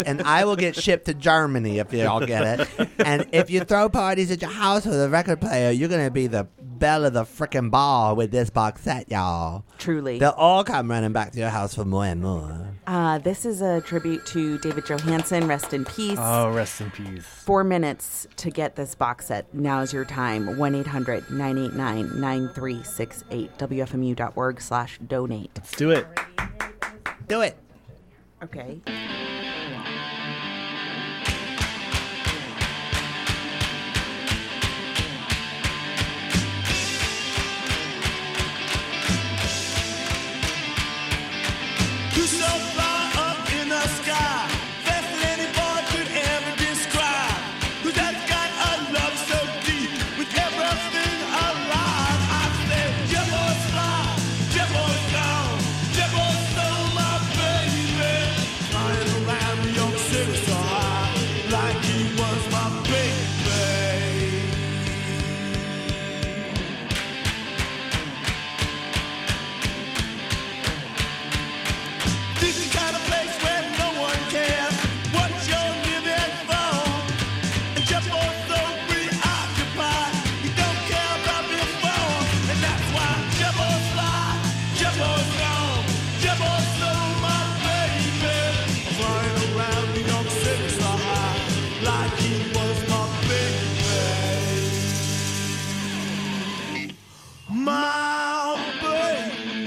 and I will get shipped to Germany if you all get it. And if you throw parties at your house with a record player, you're going to be the belle of the frickin' ball with this box set, y'all. Truly. They'll all come running back to your house for more and more. This is a tribute to David Johansen. Rest in peace. Oh, rest in peace. 4 minutes to get this box set. Now's your time. 1-800-989-9368. WFMU.org/donate. Let's do it. Do it. Okay. You so far up in the sky, best any boy could ever describe. Who's that got a love so deep with everything alive? I said, Jebbo's fly, Jebbo's gone, Jebbo's stole my baby. Flying around New York City so high, like he was my baby. This is the kind of place where no one cares what you're living for. And Jebbo's so preoccupied, he don't care about before. And that's why Jebbo's fly, Jebbo's gone, Jebbo's stole my baby. Flying around New York City so high, like he was my baby. My baby.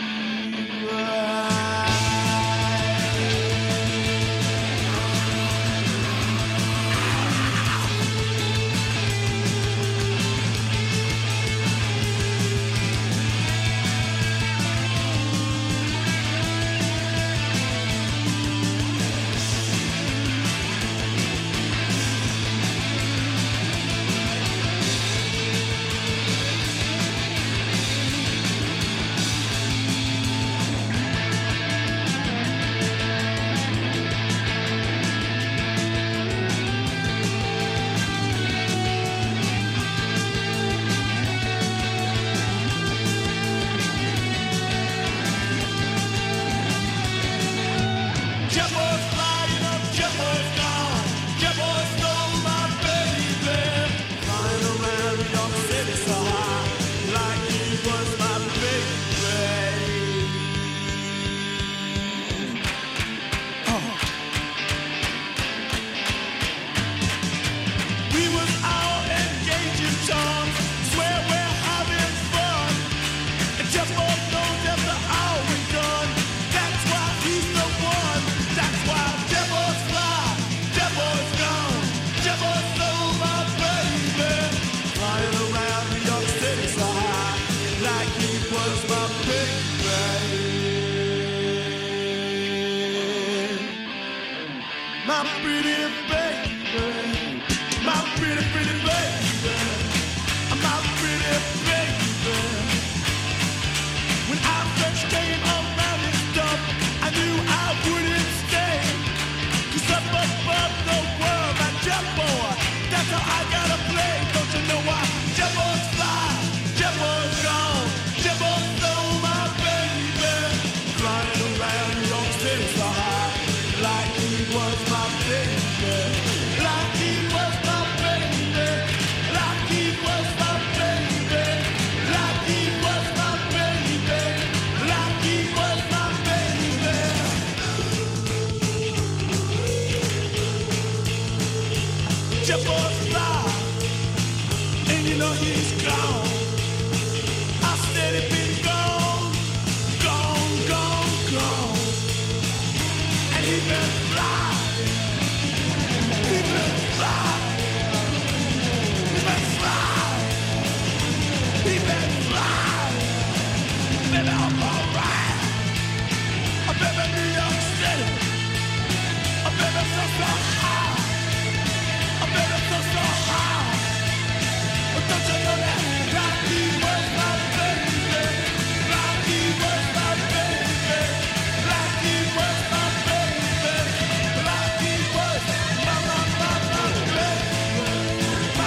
Jebbo's flying up, Jebbo's gone, Jebbo's stole my baby. Flying around New York City so high, like he was my baby. We was out engaging charms, swear we're having fun. And Jebbo knows that the hour is done. That's why he's the one. That's why Jebbo's fly, Jebbo's gone, Jebbo stole my baby. Flying around New York City so high, like he was my baby. My pretty baby, my pretty, pretty baby, my pretty baby. When I first came around this stuff, I knew I wouldn't stay. 'Cause up above the world, my Jebbo, that's how I gotta play. Don't you know why? Jebbo's fly, Jebbo's gone, Jebbo stole my baby. Flying around New York City so high, like he was my baby. Like he was my baby. Like he was my baby. Like he was my baby. Like he was my baby. Jebbo's fly, and you know he's gone. I said he'd been gone, gone, gone, gone. And he been flying, he been flying, he been flying, he been flying. Baby, I'm alright. Baby, New York City. Baby, so high. Baby, so high. Don't you know that? Like he was my baby. Like he was my baby. Like he was my baby. Like he was my baby. My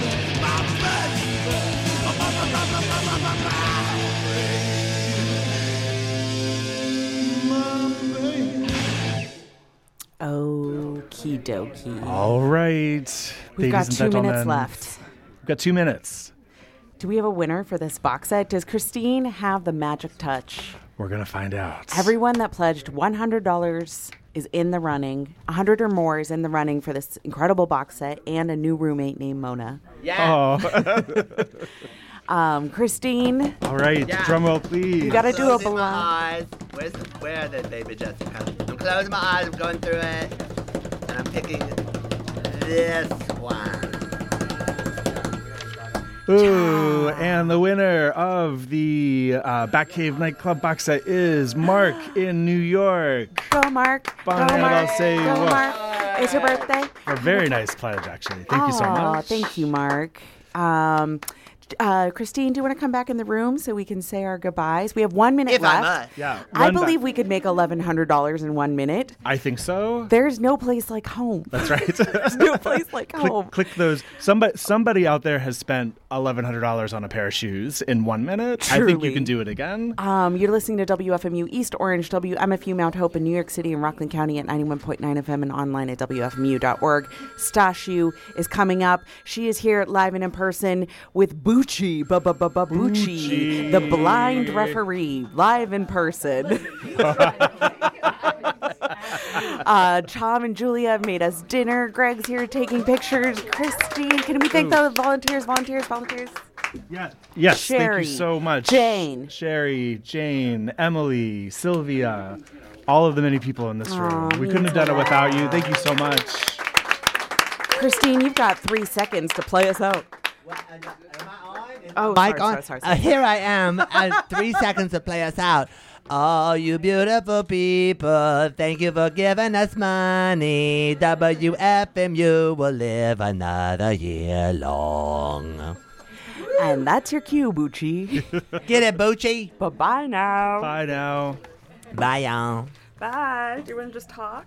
baby. Okie dokie. All right. We've got ladies 2 and minutes gentlemen. left. We've got 2 minutes. Do we have a winner for this box set? Does Christine have the magic touch? We're going to find out. Everyone that pledged $100 is in the running. 100 or more is in the running for this incredible box set and a new roommate named Mona. Yeah. Oh. Christine, All right. Yeah. Drum roll, please. you got to do a Closing my blind. eyes. Where are they, baby Jessica? I'm closing my eyes. I'm going through it, and I'm picking this one. Ooh, and the winner of the Batcave Nightclub box set is Mark in New York. Go, Mark. Bon Go, Mark. anniversaire. Go, Mark. It's your birthday. A very nice pledge, actually. Thank you so Aw, much. Thank you, Mark. Christine, do you want to come back in the room so we can say our goodbyes? We have 1 minute If I left. must. Yeah. I run believe back. we could make $1,100 in 1 minute. I think so. There's no place like home. That's right. There's no place like home. Click those. Somebody out there has spent $1,100 on a pair of shoes in 1 minute. I think Truly. you can do it again. You're listening to WFMU East Orange, WMFU Mount Hope in New York City and Rockland County at 91.9 FM and online at WFMU.org. Stashu is coming up. She is here live and in person with Bucci, Bucci, the blind referee, live in person. Tom and Julia have made us dinner. Greg's here taking pictures. Christine, can we thank the volunteers? Yeah. Yes. Sherry, Thank you so much. Jane. Sherry, Jane, Emily, Sylvia, all of the many people in this room. We couldn't have done it without you. Thank you so much. Christine, you've got 3 seconds to play us out. Oh, Mic sorry, on. sorry. Here I am. 3 seconds to play us out. Oh, you beautiful people, thank you for giving us money. WFMU will live another year long. And that's your cue, Bucci. Get it, Bucci? Bye-bye now. Bye now. Bye, y'all. Bye. Do you want to just talk?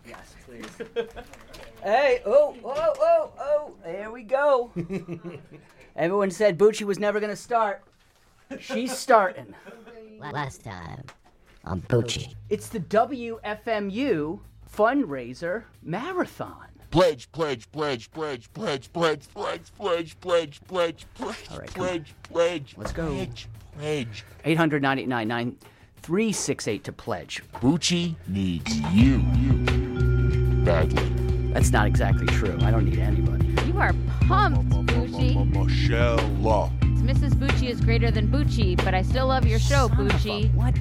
Hey, oh, there we go. Everyone said Bucci was never going to start. She's starting. Last time on Bucci. It's the WFMU fundraiser marathon. Pledge, pledge, pledge, pledge, pledge, pledge, pledge, pledge, pledge, pledge, pledge, All right, come on. pledge. Let's go. Pledge. 800-989-9368 to pledge. Bucci needs you badly. That's not exactly true. I don't need anybody. You are pumped, Bucci. Michelle. Mrs. Bucci is greater than Bucci, but I still love your show, Bucci. What?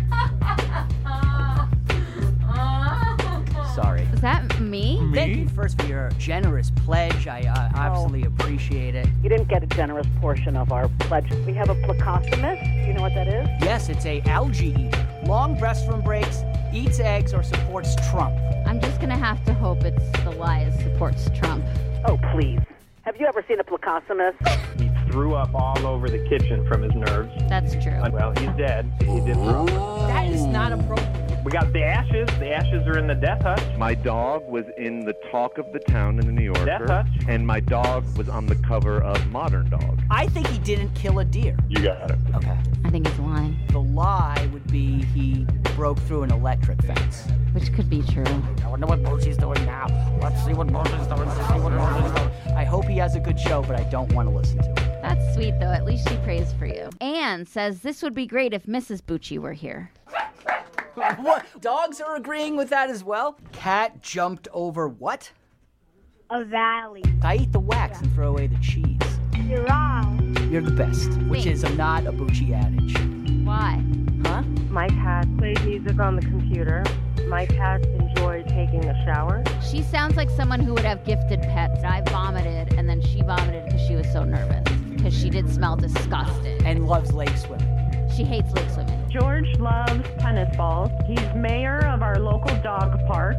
Sorry. Is that me? Thank you first for your generous pledge. I absolutely appreciate it. You didn't get a generous portion of our pledge. We have a plecostomus. Do you know what that is? Yes, it's a algae eater. Long breastfrom breaks, eats eggs, or supports Trump. I'm just gonna have to hope it's the lies supports Trump. Oh, please. Have you ever seen a plecostomus? He threw up all over the kitchen from his nerves. That's true. Well, he's dead. He did throw up. That is not appropriate. We got the ashes. The ashes are in the death hutch. My dog was in the talk of the town in the New Yorker, Death hutch. and my dog was on the cover of Modern Dog. I think he didn't kill a deer. You got it. Okay. I think he's lying, The lie would be he broke through an electric fence. which could be true. I wonder what Bucci's doing now. Let's see what Bucci's doing. I hope he has a good show, but I don't want to listen to it. That's sweet, though. At least she prays for you. Anne says this would be great if Mrs. Bucci were here. What? Dogs are agreeing with that as well? Cat jumped over what? A valley. I eat the wax and throw away the cheese. You're wrong. You're the best, which is not a Bucci adage. Why? Huh? My cat played music on the computer. My cat enjoyed taking a shower. She sounds like someone who would have gifted pets. I vomited, and then she vomited because she was so nervous. Because she did smell disgusting. And loves lake swimming. She hates lake swimming. George loves tennis balls. He's mayor of our local dog park.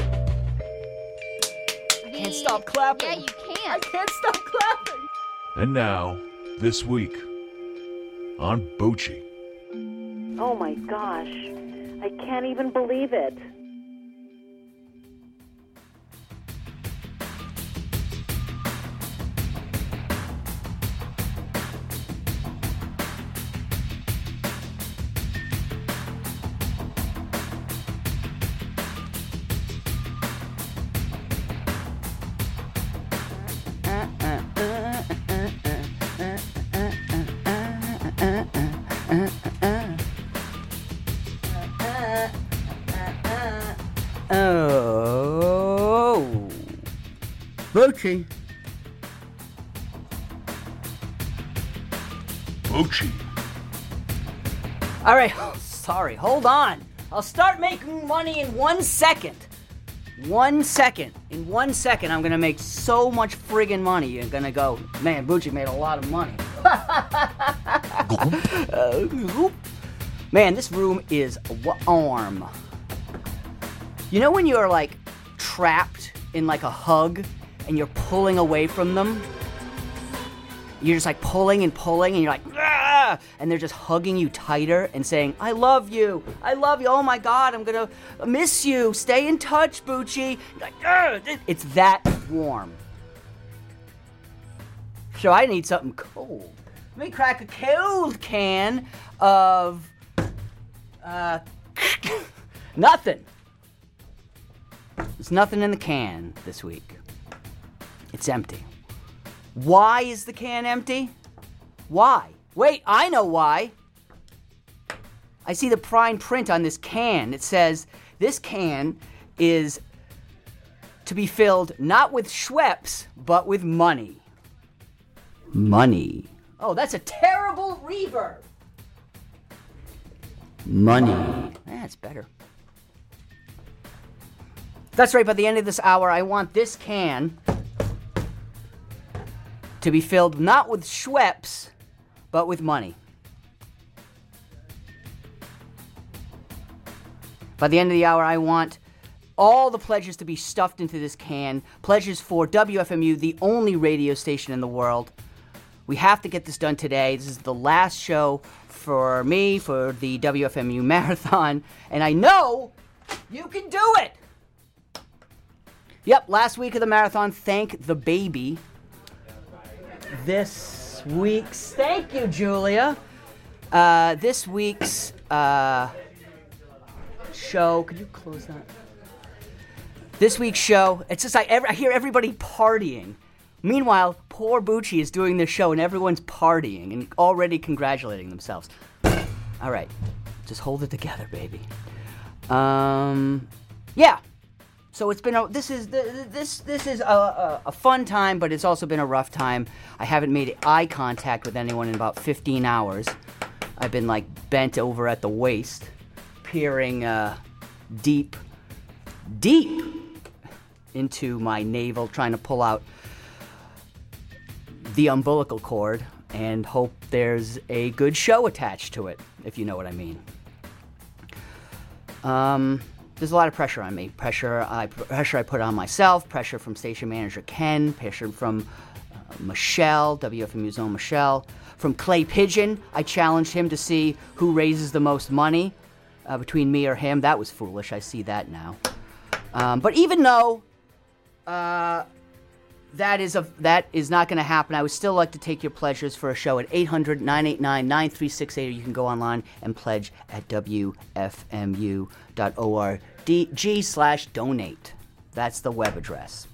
Can't stop clapping. Yeah, you can. I can't stop clapping. And now, this week on Bucci. Oh my gosh. I can't even believe it. Oh. Bucci. Bucci. All right, sorry, hold on. I'll start making money in 1 second. 1 second. In 1 second, I'm gonna make so much friggin' money. You're gonna go, man, Bucci made a lot of money. Man, this room is warm. You know when you're like trapped in like a hug and you're pulling away from them? You're just like pulling and you're like, ah! And they're just hugging you tighter and saying, I love you, oh my God, I'm gonna miss you, stay in touch, Bucci. You're like, ah! It's that warm. So I need something cold. Let me crack a cold can of, nothing. There's nothing in the can this week. It's empty. Why is the can empty? Why? Wait, I know why. I see the fine print on this can. It says, this can is to be filled not with Schweppes, but with money. Money. Oh, that's a terrible reverb. Money. That's better. That's right, by the end of this hour, I want this can to be filled not with Schweppes, but with money. By the end of the hour, I want all the pledges to be stuffed into this can. Pledges for WFMU, the only radio station in the world. We have to get this done today. This is the last show for me for the WFMU Marathon, and I know you can do it! Yep, last week of the marathon, thank the baby. This week's, thank you, Julia. This week's show, could you close that? This week's show, it's just like I hear everybody partying. Meanwhile, poor Bucci is doing this show and everyone's partying and already congratulating themselves. All right, just hold it together, baby. Yeah. So it's been this is a fun time, but it's also been a rough time. I haven't made eye contact with anyone in about 15 hours. I've been like bent over at the waist, peering deep into my navel, trying to pull out the umbilical cord and hope there's a good show attached to it, if you know what I mean. There's a lot of pressure on me. Pressure I put on myself, pressure from station manager Ken, pressure from Michelle, WFMU's own Michelle. From Clay Pigeon, I challenged him to see who raises the most money between me or him. That was foolish. I see that now. But even though that is not going to happen, I would still like to take your pledges for a show at 800-989-9368, or you can go online and pledge at wfmu.org/donate. That's the web address.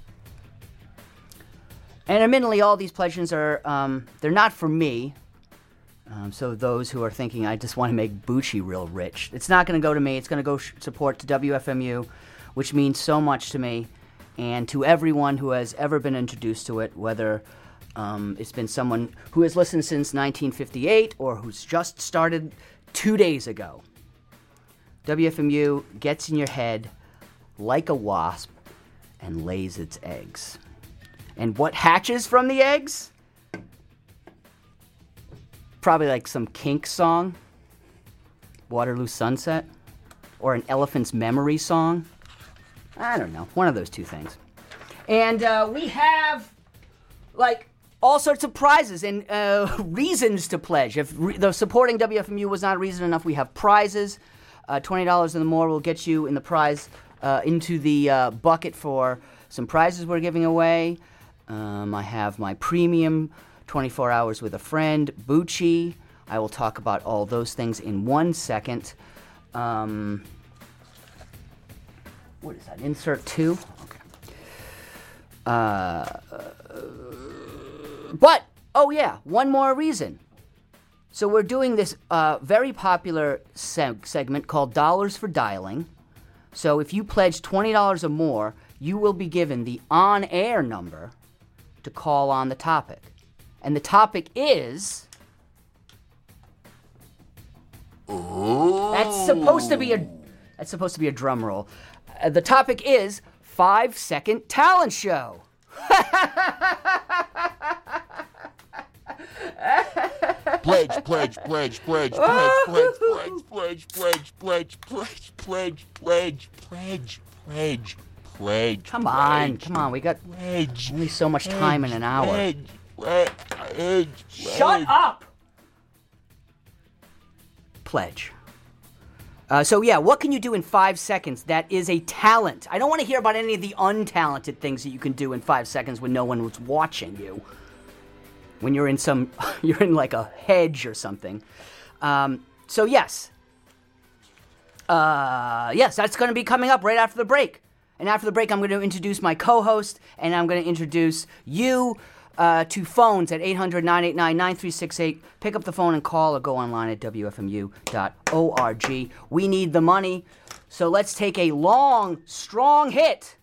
And admittedly, all these pledges are, they're not for me. So those who are thinking, I just want to make Bucci real rich, it's not going to go to me. It's going to go support to WFMU, which means so much to me. And to everyone who has ever been introduced to it, whether it's been someone who has listened since 1958 or who's just started 2 days ago. WFMU gets in your head like a wasp and lays its eggs. And what hatches from the eggs? Probably like some Kinks song, Waterloo Sunset, or an Elephant's Memory song. I don't know. One of those two things. And we have, like, all sorts of prizes and reasons to pledge. If the supporting WFMU was not reason enough, we have prizes. $20 and more will get you in the prize, into the bucket for some prizes we're giving away. I have my premium 24 hours with a friend, Bucci. I will talk about all those things in 1 second. What is that? Insert 2? Okay. But, oh yeah, one more reason. So we're doing this very popular segment called Dollars for Dialing. So if you pledge $20 or more, you will be given the on-air number to call on the topic. And the topic is... That's supposed to be a drum roll. The topic is 5-second talent show. Pledge, pledge, pledge, pledge, pledge, pledge, pledge, pledge, pledge, pledge, pledge, pledge, pledge, pledge, pledge. Come on. We got only so much time in an hour. Shut up! Pledge. What can you do in 5 seconds that is a talent? I don't want to hear about any of the untalented things that you can do in 5 seconds when no one was watching you. When you're in like a hedge or something. Yes, that's going to be coming up right after the break. And after the break, I'm going to introduce my co-host, and I'm going to introduce you to phones at 800-989-9368. Pick up the phone and call or go online at WFMU.org. We need the money, so let's take a long, strong hit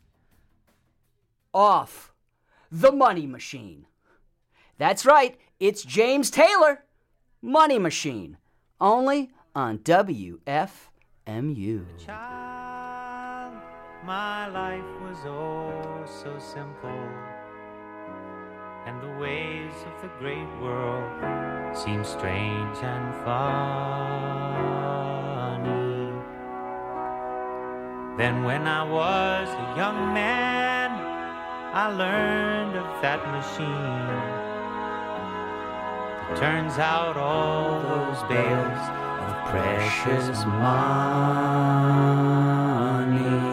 off the Money Machine. That's right, it's James Taylor, Money Machine, only on WFMU. Child, my life was oh so simple, and the ways of the great world seem strange and funny. Then when I was a young man, I learned of that machine. Turns out all those bales of precious money.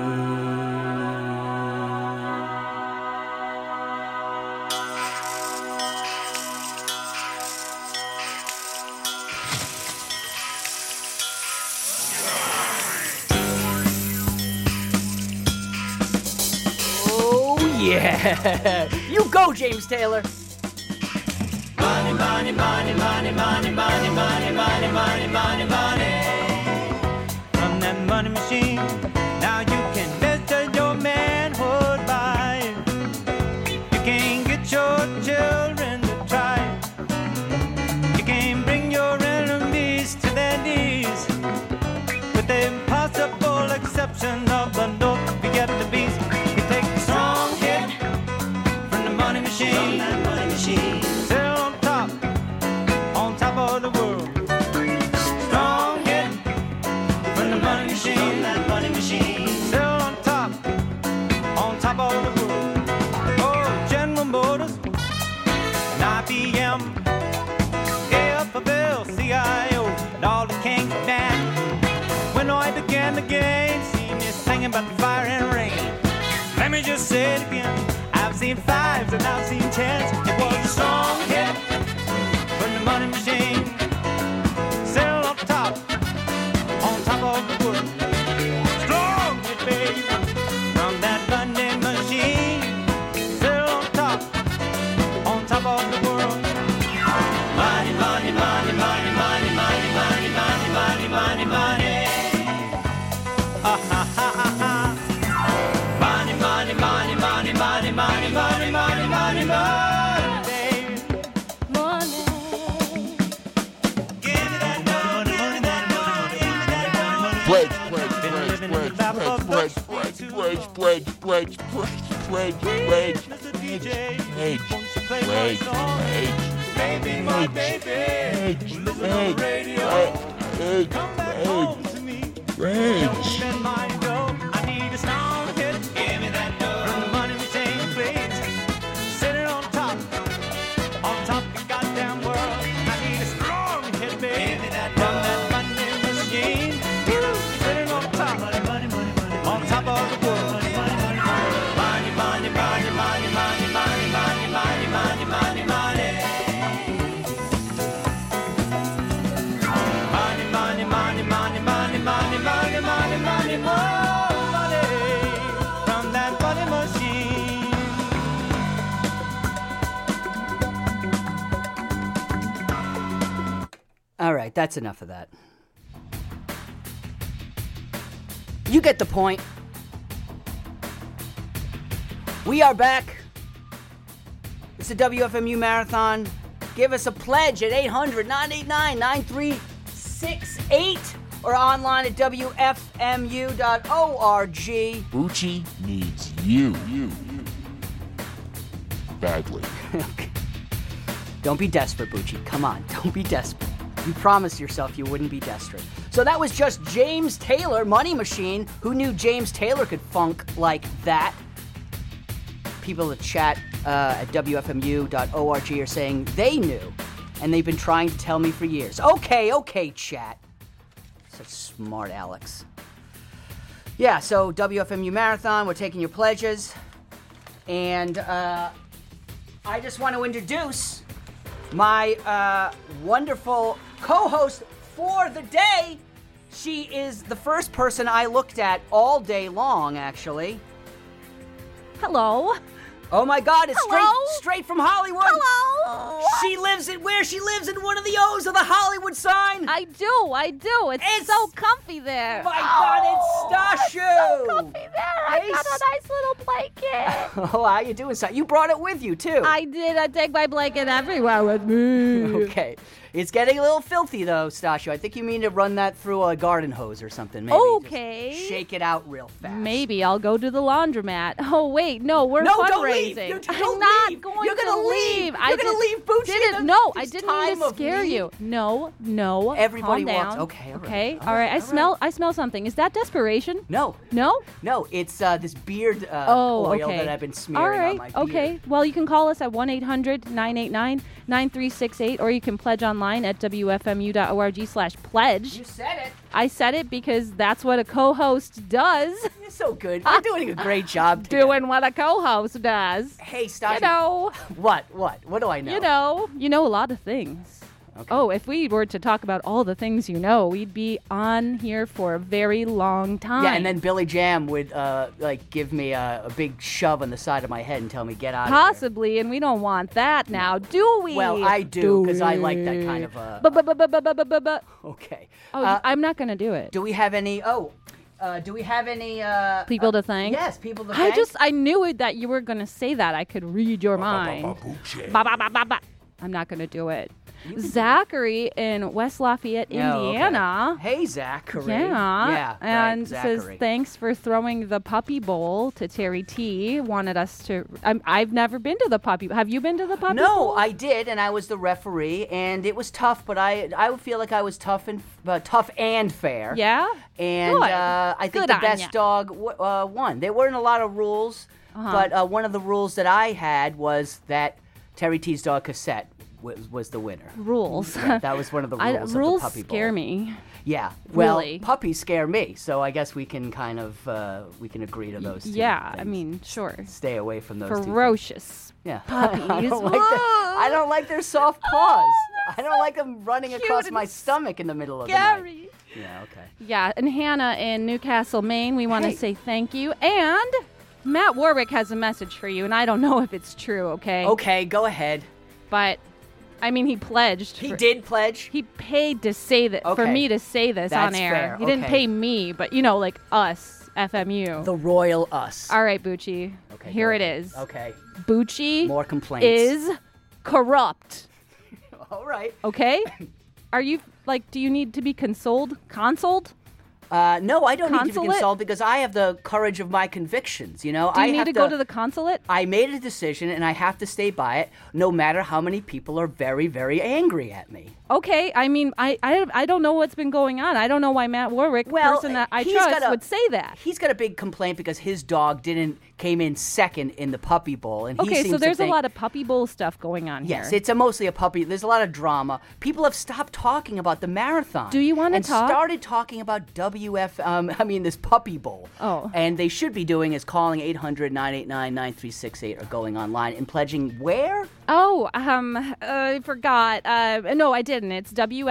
Oh yeah! You go, James Taylor! Money, money, money, money, money, money, money, money, money, money, money. From that money machine, now you can measure your manhood by it. You can get your children to try it. You can bring your enemies to their knees. With the impossible exception of the no forget the beast. You take a strong hit from the money machine. From that money machine. Of the world. Strong hit from the money machine. From that money machine. Still on top of the world. Oh, General Motors, and IBM, AFL, CIO, and all the King Man. When I began the game, see me singing about the fire and rain. Let me just say it again. I've seen fives and I've seen tens. It was a strong hit from the money machine. Still on top of the world. Strong hit, baby, from that money machine. Still on top of the world. Money, money, money, money, money, money, money, money, money, money, money. Ha ha ha ha ha. Money, money, money, money, money, money, money, money, money, money. Pledge, pledge, pledge, pledge, pledge, pledge, pledge, pledge, pledge, pledge, pledge, pledge, pledge, baby, my baby, listen on the radio, come back home to me, don't spend my dough, I need a strong hit, give me that dough, from the money machine, please, sitting on top of the goddamn world, I need a strong hit, baby, give me that dough, from that money machine. On top of the world. Money, money, money, money, money, money, money, money, money, money, money, money. Money, money, money, money, money, money, money, money, money, more money from that money machine. All right, that's enough of that. You get the point. We are back. It's the WFMU Marathon. Give us a pledge at 800-989-9368 or online at WFMU.org. Bucci needs you. Badly. Don't be desperate, Bucci. Come on, don't be desperate. You promised yourself you wouldn't be desperate. So that was just James Taylor, Money Machine. Who knew James Taylor could funk like that? People in the chat at WFMU.org are saying they knew, and they've been trying to tell me for years. Okay, chat. Such smart Alex. Yeah, so WFMU Marathon, we're taking your pledges. And I just want to introduce my wonderful co-host for the day. She is the first person I looked at all day long, actually. Hello. Oh my God, it's Hello? straight from Hollywood. Hello. She lives in one of the O's of the Hollywood sign. I do. It's so comfy there. My God, it's Stashu. It's so comfy there. I got a nice little blanket. Oh, how you doing, son? You brought it with you, too. I did. I take my blanket everywhere with me. Okay. It's getting a little filthy, though, Stashu. I think you mean to run that through a garden hose or something. Maybe. Okay. Just shake it out real fast. Maybe I'll go to the laundromat. Oh, wait. No, we're No, fundraising. don't leave. I'm not going You're to gonna leave. leave. You're gonna leave Bucci I this didn't mean time to of scare need. you. No. Everybody calm wants. down. Okay, all right. Okay. All All right. right, I smell something. Is that desperation? No. No? No, it's this beard oil okay. that I've been smearing All right. on my beard. Okay. Well, you can call us at 1-800-989-9368, or you can pledge online at WFMU.org/pledge. You said it. I said it because that's what a co-host does. You're so good. You're doing a great job together. Doing what a co-host does. Hey, Stasha. You know. What? What do I know? You know a lot of things. Okay. Oh, if we were to talk about all the things you know, we'd be on here for a very long time. Yeah, and then Billy Jam would give me a big shove on the side of my head and tell me get out Possibly, and we don't want that now, do we? Well, I do, because I like that kind of Okay. Oh, I'm not going to do it. Do we have any... do we have any... people to thank? Yes, people to thank. I knew it that you were going to say that. I could read your mind. I'm not going to do it. Zachary in West Lafayette, Indiana. Okay. Hey, Zachary. Yeah. And Zachary. says, thanks for throwing the Puppy Bowl to Terry T. Wanted us to... I've never been to the Puppy... Have you been to the Puppy Bowl? No, I did, and I was the referee, and it was tough, but I would feel like I was tough and fair. Yeah? And I think the best dog won. There weren't a lot of rules, but one of the rules that I had was that Terry T's dog Cassette was the winner. Rules. Yeah, that was one of the rules of the Puppy Bowl. Scare me. Yeah. Well, really? Puppies scare me, so I guess we can kind of we can agree to those two Yeah, things. I mean, sure. Stay away from those Ferocious. Yeah. Puppies. I don't like their soft paws. I don't like them running across my stomach in the middle of the night. Yeah, okay. Yeah, and Hannah in Newcastle, Maine, we want to say thank you. And Matt Warwick has a message for you, and I don't know if it's true, okay? Okay, go ahead. But... I mean, he pledged. He did pledge? He paid to say that, for me to say this That's on air. fair. He didn't pay me, but, like us, FMU. The royal us. All right, Bucci. Okay, here it is. Okay. Bucci More complaints. is corrupt. All right. Okay? Are you, do you need to be consoled? Consoled? No, I don't need to be consoled because I have the courage of my convictions, Do you need to go to the consulate? I made a decision and I have to stay by it no matter how many people are very, very angry at me. Okay, I mean, I don't know what's been going on. I don't know why Matt Warwick, person that I trust, would say that. He's got a big complaint because his dog came in second in the Puppy Bowl. And he seems so there's to think, a lot of Puppy Bowl stuff going on here. Yes, it's mostly a puppy. There's a lot of drama. People have stopped talking about the marathon. Do you want to talk? And started talking about this Puppy Bowl. Oh. And they should be doing is calling 800-989-9368 or going online and pledging where? Oh, I forgot. No, I didn't. It's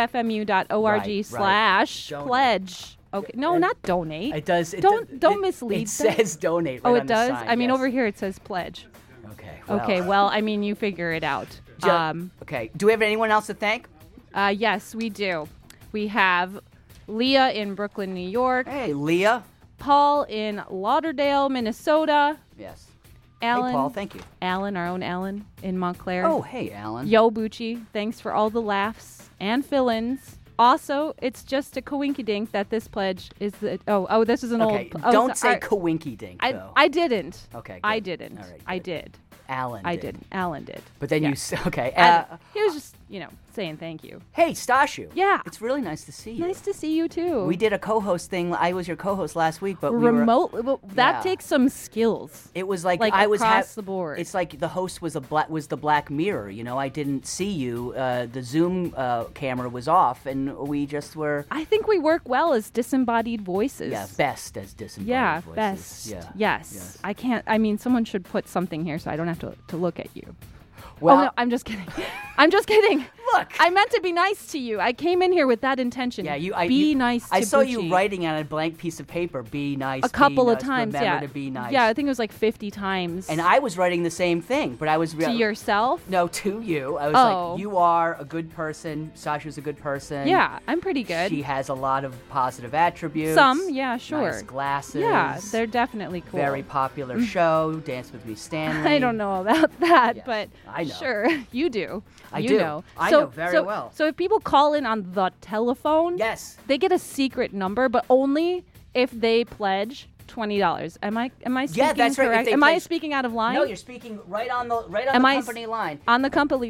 WFMU.org/pledge. Okay. No, not donate. It does. Don't mislead. It says donate. Right it on the does? sign, I mean, yes. over here it says pledge. Okay. Okay. Well, I mean, you figure it out. Okay. Do we have anyone else to thank? Yes, we do. We have Leah in Brooklyn, New York. Hey, Leah. Paul in Lauderdale, Minnesota. Yes. Alan. Hey, Paul, thank you. Alan, our own Alan in Montclair. Oh, hey, Alan. Yo, Bucci, thanks for all the laughs and fill-ins. Also, it's just a coinkydink that this pledge is the... Oh, this is an Okay, old... don't say coinkydink, though. I didn't. Okay, good. I didn't. All right, I did. Alan I did. didn't. Alan did. But then Yeah. okay. He was just, saying thank you. Hey, Stashu. Yeah. It's really nice to see you. Nice to see you, too. We did a co-host thing. I was your co-host last week, but Remote... well, that Yeah. takes some skills. It was like, Like I was across the board. It's like the host was the Black Mirror. I didn't see you. The Zoom camera was off, and we just were. I think we work well as disembodied voices. Yeah, best as disembodied Yeah, voices. best. Yeah. Yes. I can't. I mean, someone should put something here so I don't have to look at you. Well, oh, no, I'm just kidding. I'm just kidding. Look. I meant to be nice to you. I came in here with that intention. Yeah, be nice to I saw Bucci. you writing on a blank piece of paper, be nice. A couple be of nice, times, remember yeah. to be nice. Yeah, I think it was like 50 times. And I was writing the same thing, but I was... To yourself? No, to you. I was Oh. like, you are a good person. Sasha's a good person. Yeah, I'm pretty good. She has a lot of positive attributes. Some, yeah, sure. Nice glasses. Yeah, they're definitely cool. Very popular show, Dance With Me Stanley. I don't know about that, but I know. Sure, you do. I you do. know. I So- know very so- well. So if people call in on the telephone, yes, they get a secret number, but only if they pledge $20. Am I speaking Yeah, that's right. If correct? they Am I pledge- speaking out of line? No, you're speaking right on the Am I company line. On the company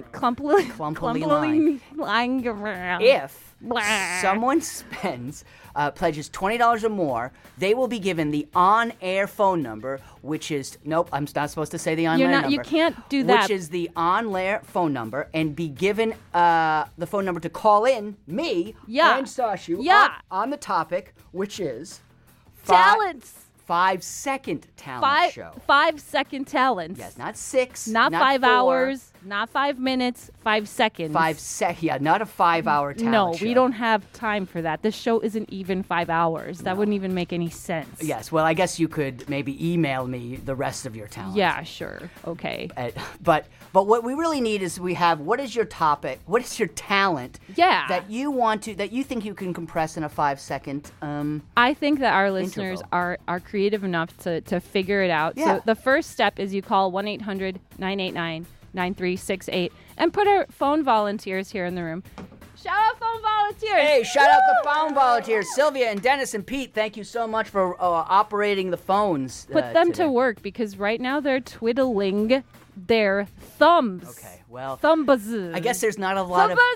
line. If Blah. someone pledges $20 or more, they will be given the on-air phone number, which is I'm not supposed to say the on-air number. You can't do that. Which is the on-air phone number, and be given the phone number to call in me and Sashu on the topic, which is Talents. 5-second talent show. 5-second talents. Yes, not 6, Not 5 4, hours, not 5 minutes, 5 seconds. Not a 5-hour talent No, show. we don't have time for that. This show isn't even 5 hours. That wouldn't even make any sense. Yes, well, I guess you could maybe email me the rest of your talent. Yeah, sure. Okay. But what we really need is what is your topic? What is your talent? Yeah. That you think you can compress in a 5-second I think that our listeners are creative enough to figure it out. Yeah. So the first step is you call 1-800-989-9368 and put our phone volunteers here in the room. Shout out phone volunteers. Hey, shout out the phone volunteers. Sylvia and Dennis and Pete, thank you so much for operating the phones. Put them today. to work because right now they're twiddling their thumbs. Okay, well, thumbs. I guess there's not a lot of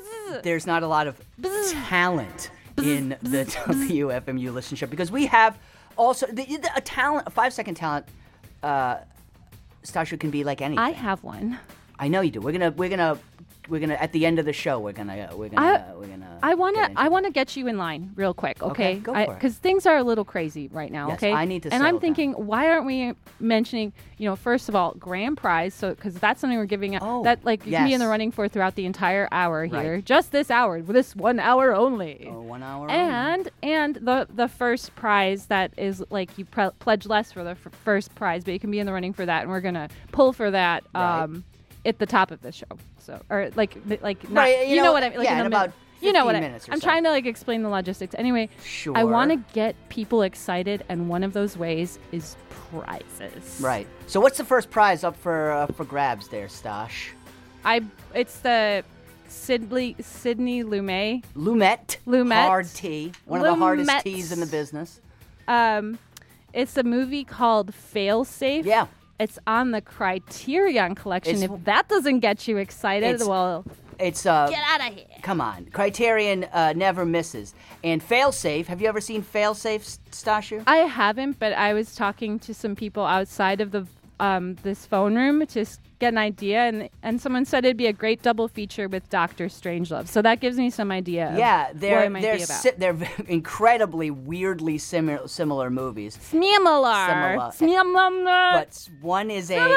talent in the WFMU listenership because we have also a 5-second talent. Stasha can be like anything. I have one. I know you do. We're gonna at the end of the show. We're gonna. I wanna get you in line real quick, okay? Go for it. Because things are a little crazy right now, Yes, okay? I need to And I'm settle thinking, why aren't we mentioning, first of all, grand prize? So because that's something we're giving out that you can be in the yes. running for throughout the entire hour here, Right. just this hour, this 1 hour only. 1 hour. And the first prize that is like you pledge less for the first prize, but you can be in the running for that, and we're gonna pull for that at the top of the show. So or like not, Right, you know what I mean? Like yeah, in in the about you know what 15 minutes or I'm so. trying to explain the logistics. Anyway, Sure. I want to get people excited, and one of those ways is prizes. Right. So what's the first prize up for grabs there, Stash? It's the Sydney Lumet. Lumet. Hard tea. One of the hardest teas in the business. It's a movie called Failsafe. Yeah. It's on the Criterion Collection. If that doesn't get you excited, well, it's get out of here. Come on, Criterion never misses. And Failsafe. Have you ever seen Failsafe, Stashu? I haven't, but I was talking to some people outside of the this phone room to get an idea, and someone said it'd be a great double feature with Dr. Strangelove. So that gives me some idea. Of what it might be about. They're incredibly weirdly similar movies. Similar. But one is a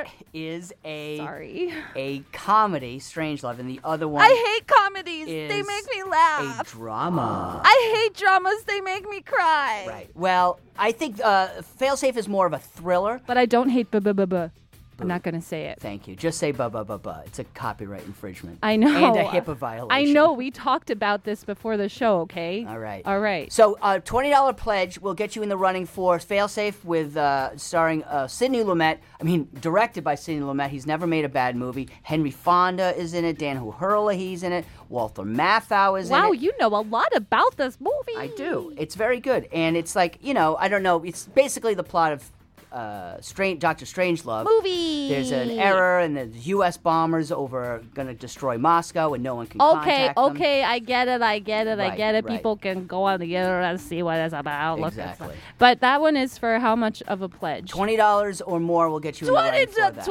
comedy, Strangelove, and the other one I hate comedies. is They make me laugh. a drama. I hate dramas. They make me cry. Right. Well, I think Failsafe is more of a thriller. But I don't hate I'm not going to say it. Thank you. Just say ba ba ba ba. It's a copyright infringement. I know. And a HIPAA violation. I know. We talked about this before the show, okay? All right. All right. So, $20 pledge will get you in the running for Failsafe with starring Sidney Lumet. I mean, directed by Sidney Lumet. He's never made a bad movie. Henry Fonda is in it. Dan Herlihy's in it. Walter Matthau is in it. Wow, you know a lot about this movie. I do. It's very good. And it's like, I don't know. It's basically the plot of Dr. Strangelove. Movie. There's an error, and the U.S. bombers going to destroy Moscow, and no one can contact them. Okay, I get it. Right, People can go on the internet and see what it's about. Exactly. But that one is for how much of a pledge? $20 or more will get you in the running for that.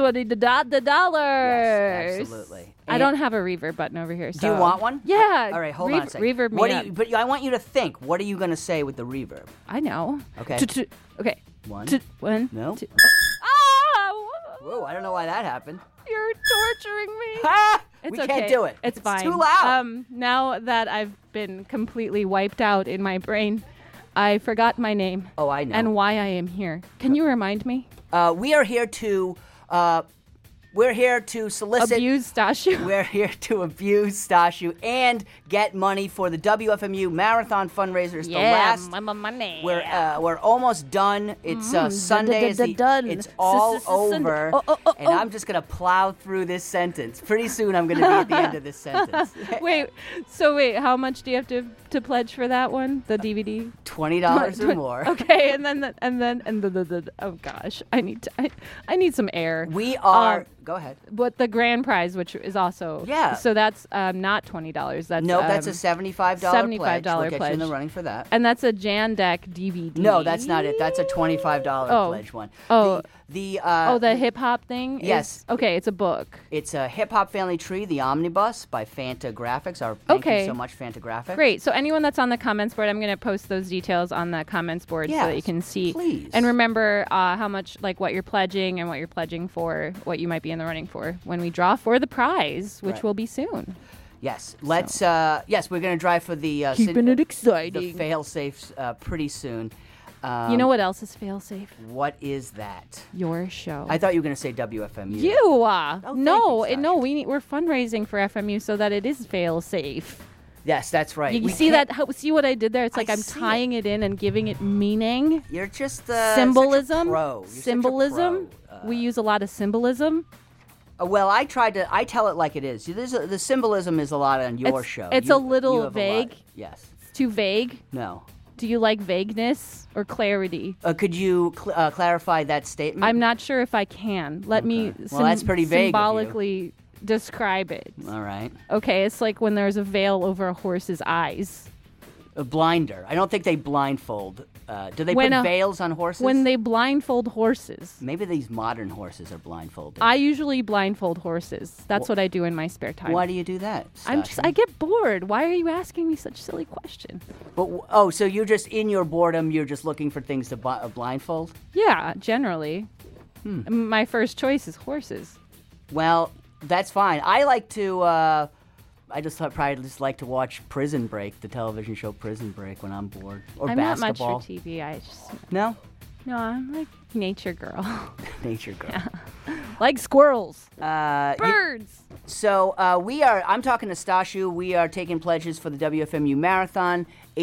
$20. Yes, absolutely. I don't have a reverb button over here. So. Do you want one? Yeah. All right, hold on a second. Reverb me up. But I want you to think. What are you going to say with the reverb? I know. Okay. Okay. One. No. Two. Whoa, I don't know why that happened. You're torturing me. It's We okay. can't do it. It's fine. too loud. Now that I've been completely wiped out in my brain, I forgot my name. Oh, I know. And why I am here. Can you remind me? We are here to... We're here to solicit... Abuse Stashu. We're here to abuse Stashu and get money for the WFMU Marathon fundraiser. It's the last... money. We're almost done. It's Sunday. It's all over. And I'm just going to plow through this sentence. Pretty soon I'm going to be at the end of this sentence. Wait, how much do you have to pledge for that one? The DVD? $20 or more. Okay, and then oh gosh, I need some air. We are... Go ahead. But the grand prize, which is also so that's not $20. That's that's a $75 pledge. We'll get you in the running for that. And that's a Jan Deck DVD. No, that's not it. That's a $25 pledge one. The hip hop thing. Yes. Okay, it's a book. It's a Hip Hop Family Tree, the Omnibus by Fantagraphics. Thank you so much, Fantagraphics. Great. So anyone that's on the comments board, I'm going to post those details on the comments board so that you can see. Please. And remember how much, like what you're pledging and what you're pledging for, what you might be in the running for when we draw for the prize, which will be soon. Yes. Let's. Yes, we're going to drive for the keeping it exciting. The fail-safes pretty soon. You know what else is fail-safe? What is that? Your show. I thought you were going to say WFMU. We're fundraising for FMU so that it is fail-safe. Yes, that's right. You see that? See what I did there? It's like I'm tying it in and giving it meaning. You're just symbolism. Such a pro. Symbolism. We use a lot of symbolism. Well, I tell it like it is. The symbolism is a lot on your show. It's a little vague. Yes. It's too vague. No. Do you like vagueness or clarity? Could you clarify that statement? I'm not sure if I can. Let me that's pretty vague symbolically describe it. All right. Okay, it's like when there's a veil over a horse's eyes. A blinder. I don't think they blindfold. Do they put veils on horses? When they blindfold horses. Maybe these modern horses are blindfolded. I usually blindfold horses. That's what I do in my spare time. Why do you do that, Stasha? I get bored. Why are you asking me such silly questions? But so you're just in your boredom, you're just looking for things to blindfold? Yeah, generally. My first choice is horses. Well, that's fine. I like to probably just like to watch Prison Break, the television show Prison Break, when I'm bored. Or I'm basketball. not much for TV. No? No, I'm like nature girl. Nature girl. Yeah. Like squirrels. Birds. I'm talking to Stashu. We are taking pledges for the WFMU Marathon,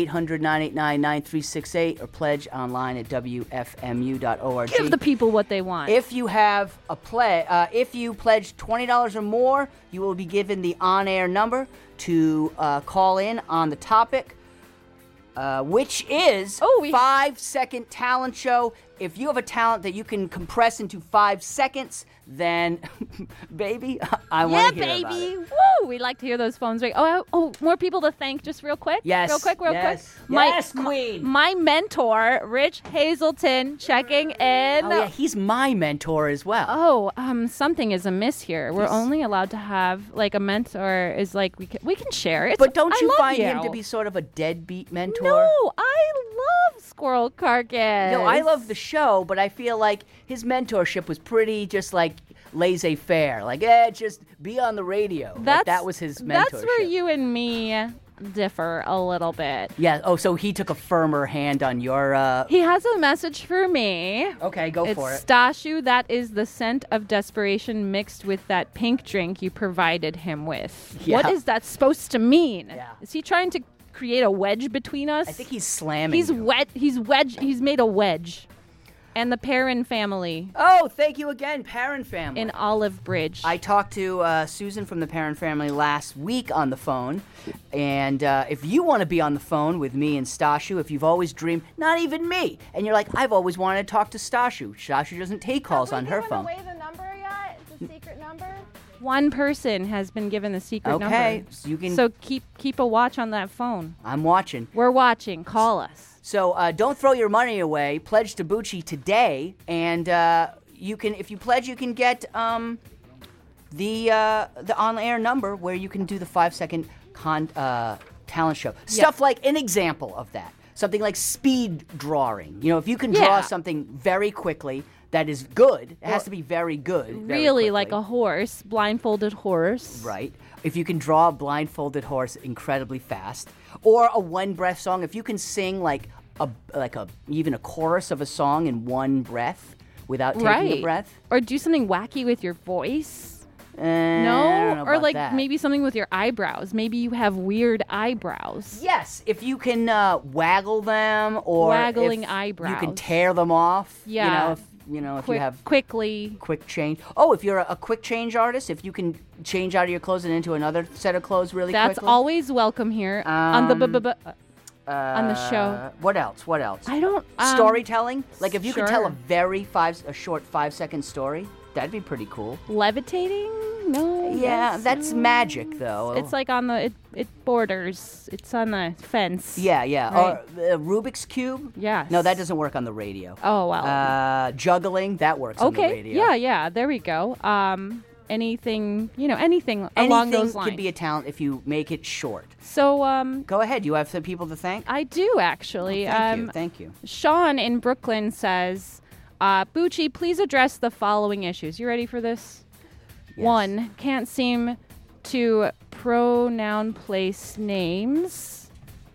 800-989-9368, or pledge online at WFMU.org. Give the people what they want. If you have if you pledge $20 or more, you will be given the on-air number to call in on the topic, which is 5-second talent show. If you have a talent that you can compress into 5 seconds, then, baby, I want to hear about it. Woo! We like to hear those phones ring. Oh, more people to thank just real quick? Yes. Real quick. Yes, Queen. My mentor, Rich Hazelton, checking in. Oh, yeah, he's my mentor as well. Oh, something is amiss here. We're only allowed to have, like, a mentor is like, we can share it. But don't you find him to be sort of a deadbeat mentor? No, I love Squirrel Carcass. No, I love the show, but I feel like his mentorship was pretty just like laissez-faire. Like, just be on the radio. That was his mentorship. That's where you and me differ a little bit. Yeah. Oh, so he took a firmer hand on your. He has a message for me. Okay, go for it. Stashu, that is the scent of desperation mixed with that pink drink you provided him with. Yeah. What is that supposed to mean? Yeah. Is he trying to create a wedge between us? I think he's slamming. He's you. He's made a wedge. And the Perrin family. Oh, thank you again, Perrin family. In Olive Bridge. I talked to Susan from the Perrin family last week on the phone. And if you want to be on the phone with me and Stashu, if you've always dreamed, not even me, and you're like, I've always wanted to talk to Stashu. Stashu doesn't take calls on her phone. Have we given away the number yet? The secret number? One person has been given the secret number. Okay, so you can. So keep a watch on that phone. I'm watching. We're watching. Call us. So don't throw your money away. Pledge to Bucci today, and you can, if you pledge, you can get the on-air number where you can do the 5-second talent show. Stuff like an example of that. Something like speed drawing. You know, if you can draw something very quickly that is good, it has to be very good. Really, like a horse, blindfolded horse. Right. If you can draw a blindfolded horse incredibly fast, or a one-breath song, if you can sing like even a chorus of a song in one breath without taking a breath, or do something wacky with your voice. I don't know or about like that. maybe something with your eyebrows. Maybe you have weird eyebrows. Yes, if you can waggle them, or Waggling if eyebrows. you can tear them off. Yeah. If you have quickly quick change. Oh, if you're a quick change artist, if you can change out of your clothes and into another set of clothes really quickly. That's always welcome here on the on the show. What else? What else? I don't storytelling. Like if you could tell sure. a short 5-second story, that'd be pretty cool. Levitating? No. Yeah, that's magic though. It's like on the it borders. It's on the fence. Yeah. Right. Or Rubik's Cube? Yes. No, that doesn't work on the radio. Oh, well. Juggling, that works on the radio. Yeah, there we go. Anything along those lines. Could be a talent if you make it short. So, go ahead. You have some people to thank? I do, actually. Thank you. Sean in Brooklyn says, Bucci, please address the following issues. You ready for this? Yes. 1, can't seem to pronoun place names.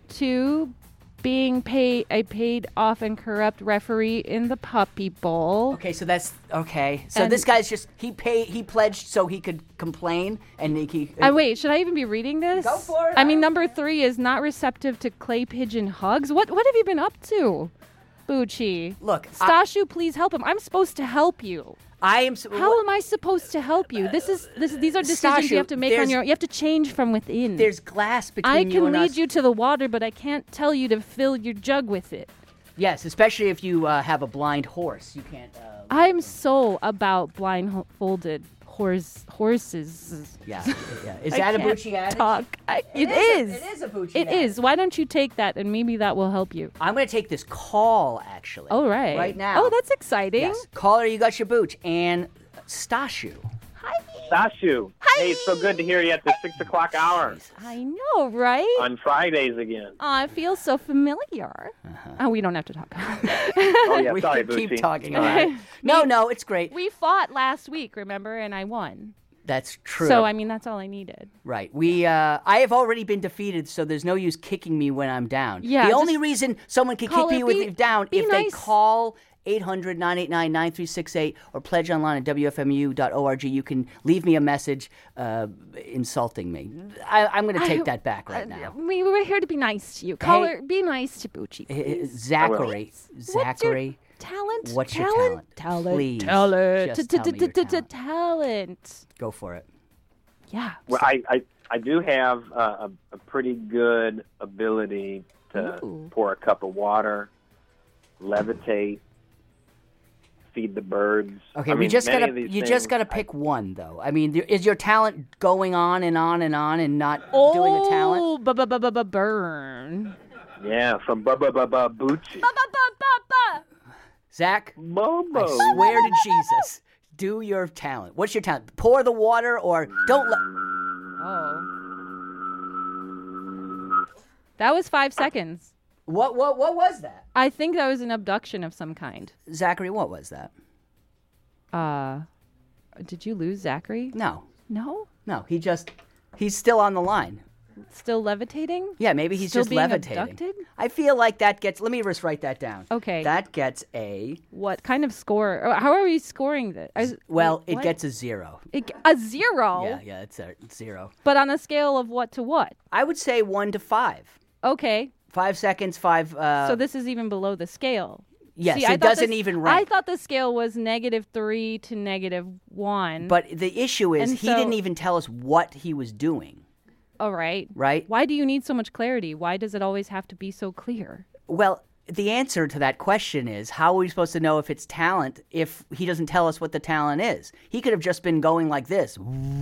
2, being a paid off and corrupt referee in the Puppy Bowl. Okay, so that's okay. So And- this guy's just he pledged so he could complain and he. Wait, should I even be reading this? Go for it. I mean, number 3 is not receptive to clay pigeon hugs. What have you been up to, Bucci? Look, Stashu, please help him. I'm supposed to help you. I am. How am I supposed to help you? These are decisions Stashu, you have to make on your own. You have to change from within. There's glass between I you can and lead us. you to the water, but I can't tell you to fill your jug with it. Yes, especially if you have a blind horse. You can't. I'm so about blindfolded horses. Yeah. Is I that a can't Bucci adage? talk. It is is. It is a Bucci It adage. is. Why don't you take that and maybe that will help you? I'm going to take this call actually. Oh, right. Right now. Oh, that's exciting. Yes. Caller, you got your booch. And Stashu. Stashu. Hey, it's so good to hear you at the 6 o'clock hour I know, right? on Fridays again. Oh, it feels so familiar. Oh, we don't have to talk. Oh, yeah, We sorry, can keep Bucci. talking All about right. it. No, it's great. We fought last week, remember? And I won. That's true. So, I mean, that's all I needed. Right. I have already been defeated, so there's no use kicking me when I'm down. Yeah, The only just reason someone can kick call me her, when be- you're down be if they nice. call 800-989-9368 or pledge online at WFMU.org. You can leave me a message insulting me. I'm going to take that back right now. We were here to be nice to you. Call her, be nice to Bucci. Zachary. Zachary. Talent? What's your talent? Talent. Please. Talent. Just tell me your talent. Talent. Go for it. Yeah. Well, I do have a pretty good ability to pour a cup of water, levitate, feed the birds. Okay, I mean, just many of gotta these you things, just gotta pick one though. I mean, is your talent going on and on and on and not doing a talent? Oh, burn. Yeah, from Bucci. Zach, Momo. I swear to Jesus, do your talent. What's your talent? Pour the water or don't let. Oh. That was 5 seconds. What was that? I think that was an abduction of some kind. Zachary, what was that? Did you lose Zachary? No. No? No, he's still on the line. Still levitating? Yeah, maybe he's Still just being levitating. abducted? I feel like that gets. Let me just write that down. Okay. That gets a. What kind of score? How are we scoring this? Well, it what? gets a 0. A 0? Yeah, it's a 0. But on a scale of what to what? I would say 1 to 5. Okay. 5 seconds, 5. So this is even below the scale. Yes, See, it doesn't even rank. I thought the scale was -3 to -1. But the issue is And he so- didn't even tell us what he was doing. All right. Right? Why do you need so much clarity? Why does it always have to be so clear? Well, the answer to that question is how are we supposed to know if it's talent if he doesn't tell us what the talent is? He could have just been going like this.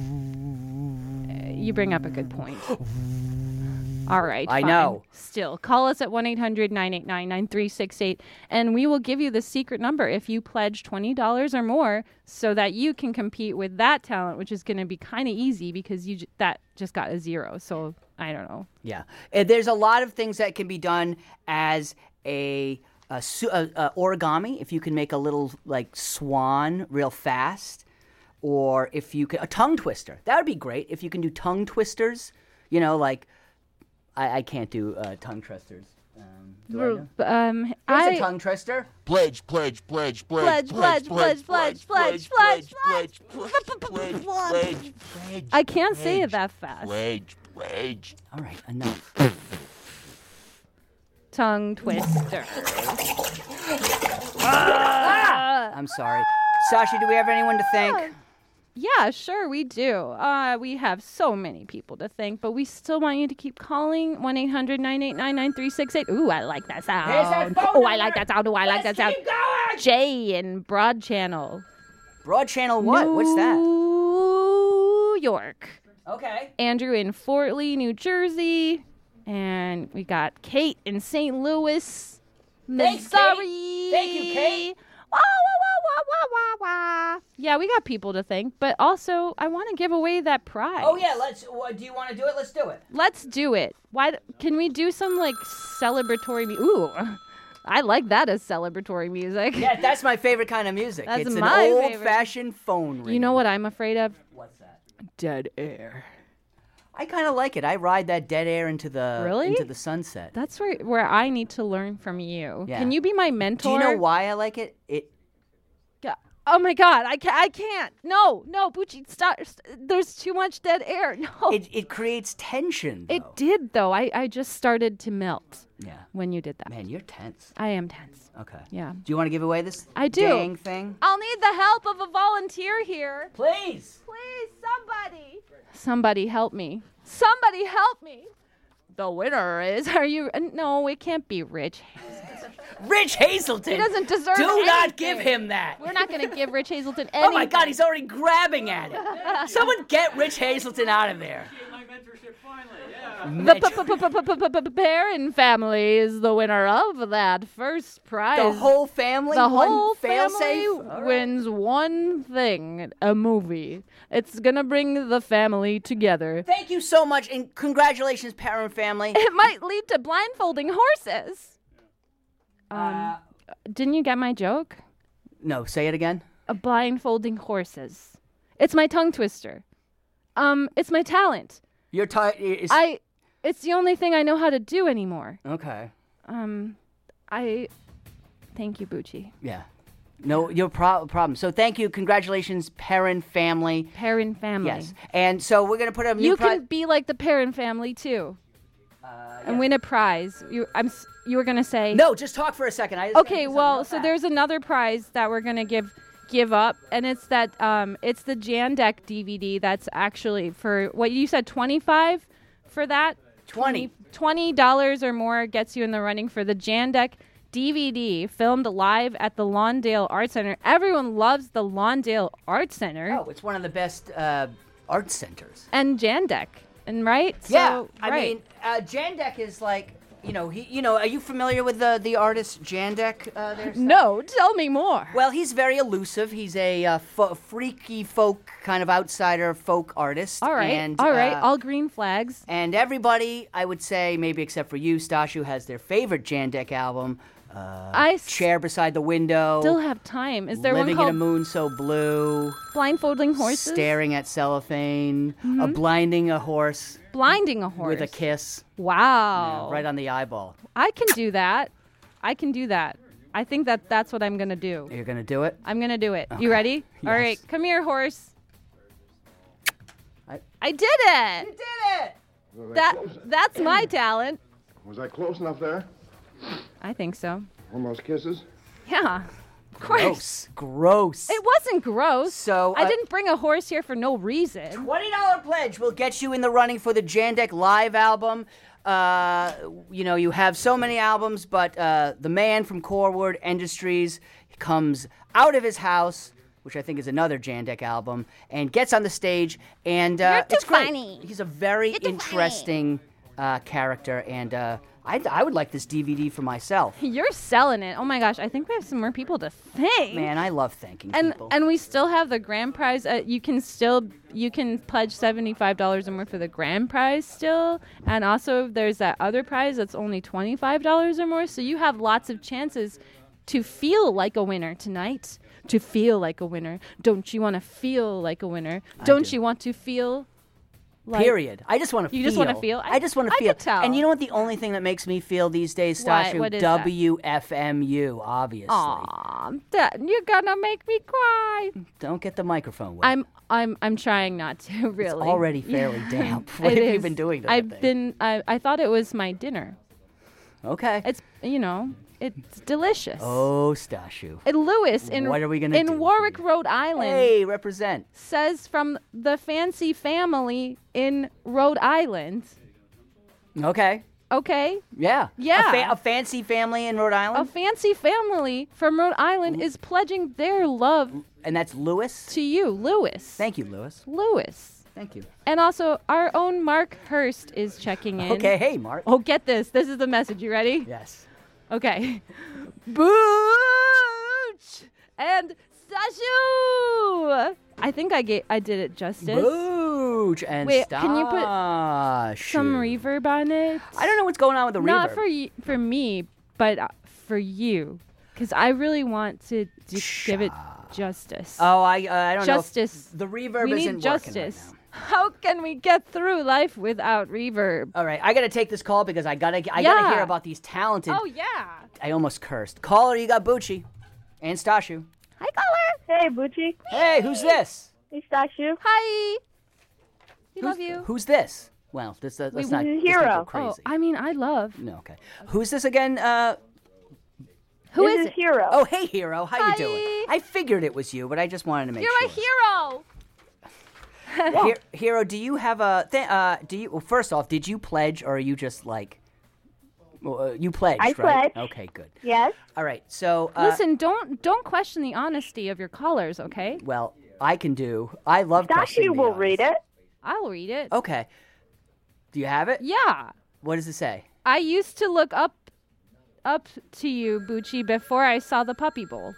You bring up a good point. All right. I fine. know. Still, call us at 1-800-989-9368, and we will give you the secret number if you pledge $20 or more so that you can compete with that talent, which is going to be kind of easy because that just got a 0. So I don't know. Yeah. There's a lot of things that can be done as a origami, if you can make a little like swan real fast, or if you can a tongue twister. That would be great if you can do tongue twisters. You know, like I can't do tongue twisters. Here's a tongue twister. Pledge. I can't say it that fast. Pledge. All right, enough. Tongue twister. I'm sorry. Sasha, do we have anyone to thank? Yeah, sure, we do. We have so many people to thank, but we still want you to keep calling 1-800-989-9368. Ooh, I like that sound. Oh, I like that sound. Oh, I like that sound. Jay in Broad Channel. Broad Channel what? What's that? New York. Okay. Andrew in Fort Lee, New Jersey. And we got Kate in St. Louis, Thanks, Missouri. Kate. Thank you, Kate. Wah, wah, wah, wah, wah, wah. Yeah, we got people to thank, but also I want to give away that prize. Oh yeah, let's. Do you want to do it? Let's do it. Let's do it. Why? Can we do some like celebratory? Ooh, I like that as celebratory music. Yeah, that's my favorite kind of music. That's it's an my old-fashioned phone ring. You know what I'm afraid of? What's that? Dead air. I kind of like it. I ride that dead air into the sunset. That's where I need to learn from you. Yeah. Can you be my mentor? Do you know why I like it? Oh my God, I can't. No, Bucci, stop. There's too much dead air. No. It creates tension, though. It did, though. I just started to melt. Yeah. When you did that. Man, you're tense. I am tense. Okay. Yeah. Do you want to give away this I do. dang thing? I'll need the help of a volunteer here. Please. Please, somebody. Somebody help me. Somebody help me. The winner is, no, it can't be Rich. Rich Hazelton. He doesn't deserve Do anything. not give him that. We're not going to give Rich Hazelton anything. Oh my God, he's already grabbing at it. Someone get Rich Hazelton out of there. The Perrin family is the winner of that first prize. The whole family? The One whole fail-safe? family wins one thing, a movie. It's going to bring the family together. Thank you so much, and congratulations, Perrin family. It might lead to blindfolding horses. Didn't you get my joke? No, say it again. Blindfolding horses. It's my tongue twister. It's my talent. You're It's the only thing I know how to do anymore. Okay. Thank you, Bucci. Yeah. No, your problem. So thank you. Congratulations, Perrin family. Perrin family. Yes. And so we're going to put a new You can be like the Perrin family, too. And win a prize. You were going to say... No, just talk for a second. Okay, well, so there's another prize that we're going to give up, and it's that it's the Jandek DVD. That's actually for what you said, $25 for that. $20 or more gets you in the running for the Jandek DVD, filmed live at the Lawndale Art Center. Everyone loves the Lawndale Art Center. Oh, it's one of the best art centers. And Jandek, and right? Yeah, I mean, Jandek is like. Are you familiar with the artist Jandek? There? No, tell me more. Well, he's very elusive. He's a freaky folk kind of outsider folk artist. All right, all green flags. And everybody, I would say, maybe except for you, Stashu, has their favorite Jandek album, chair beside the window. Still have time. Is there living one in a called moon so blue. blindfolding horses? Staring at cellophane. Blinding a horse. Blinding a horse. With a kiss. Wow. Yeah, right on the eyeball. I can do that. I think that's what I'm going to do. You're going to do it? I'm going to do it. Okay. You ready? Yes. All right. Come here, horse. I did it. You did it. That's my talent. Was I close enough there? I think so. Almost kisses? Yeah. Of course. Gross. It wasn't gross. So I didn't bring a horse here for no reason. $20 pledge will get you in the running for the Jandek live album. You have so many albums, but the man from Coreward Industries comes out of his house, which I think is another Jandek album, and gets on the stage, and it's great. funny. He's a very interesting character, and I would like this DVD for myself. You're selling it. Oh my gosh, I think we have some more people to thank. Man, I love thanking and people. and we still have the grand prize. You can pledge $75 or more for the grand prize still, and also there's that other prize that's only $25 or more. So you have lots of chances to feel like a winner tonight. To feel like a winner. Don't you want to feel like a winner? Don't you want to feel? Like, Period. I just want to feel. You just want to feel? I just want to I feel. could tell. And you know what? The only thing that makes me feel these days, What? Stasha? What is that? WFMU, obviously. Aw, you're gonna make me cry. Don't get the microphone wet. I'm trying not to, really. It's already fairly damp. What It have you is. been doing to that I've thing? been. I thought it was my dinner. Okay. It's it's delicious. Oh, Stashu. And Lewis What are we gonna do in Warwick, Rhode Island. Hey, represent. Says from the fancy family in Rhode Island. Okay. Okay. Yeah. Yeah. A fancy family in Rhode Island. A fancy family from Rhode Island is pledging their love. And that's Lewis? To you, Lewis. Thank you, Lewis. Lewis. Thank you. And also, our own Mark Hurst is checking in. Okay, hey, Mark. Oh, get this. This is the message. You ready? Yes. Okay. Booch and Stashu. I think I did it justice. Booch and Wait, can you put Stashu. some reverb on it? I don't know what's going on with the Not reverb. for me, but for you, because I really want to give it justice. Oh, I don't justice. know. The reverb we isn't need working justice. right now. How can we get through life without reverb? All right, I got to take this call because I got to Yeah. hear about these talented. Oh yeah. I almost cursed. Caller, you got Bucci and Stashu. Hi, caller. Hey, Bucci. Hey, who's this? Hey, Stashu. Hi. We love you. Who's this? Well, let's not. This is let's not Hero. go crazy. Oh, I mean, I love. No, okay. Who's this again? Who This is is it? Hero. Oh, hey, Hero. How Hi. you doing? I figured it was you, but I just wanted to make You're sure. a hero. Hero, do you have a? Well, first off, did you pledge, or are you just like? You pledged, I right? pledged. Okay, good. Yes. All right. So Listen, don't question the honesty of your callers, okay? Well, I can do. I love. Stashu questioning the will odds. read it. I'll read it. Okay. Do you have it? Yeah. What does it say? I used to look up to you, Bucci, before I saw the Puppy Bowl.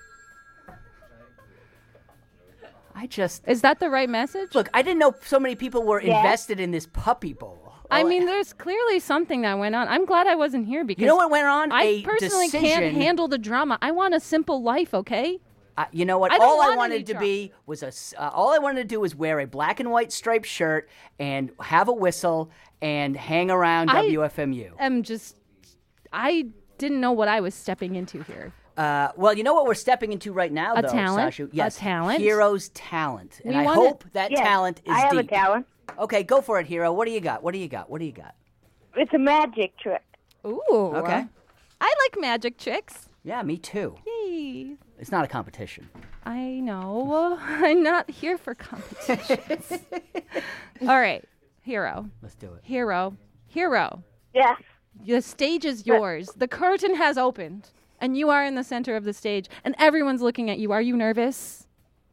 Is that the right message? Look, I didn't know so many people were Yes. invested in this Puppy Bowl. I mean, there's clearly something that went on. I'm glad I wasn't here because You know what went on? I A personally can't decision- handle the drama. I want a simple life, okay? You know what? I don't All I want wanted any to drama. be was all I wanted to do was wear a black and white striped shirt and have a whistle and hang around WFMU. I didn't know what I was stepping into here. Well, you know what we're stepping into right now, A though, talent? Sashu? A Yes, talent? Hero's talent, and We I want hope it. that Yes, talent is I have a deep. talent. Okay, go for it, Hero. What do you got? What do you got? What do you got? It's a magic trick. Ooh. Okay. I like magic tricks. Yeah, me too. Yay. It's not a competition. I know. I'm not here for competitions. All right. Hero. Let's do it. Hero. Yes. The stage is yours. The curtain has opened, and you are in the center of the stage, and everyone's looking at you. Are you nervous?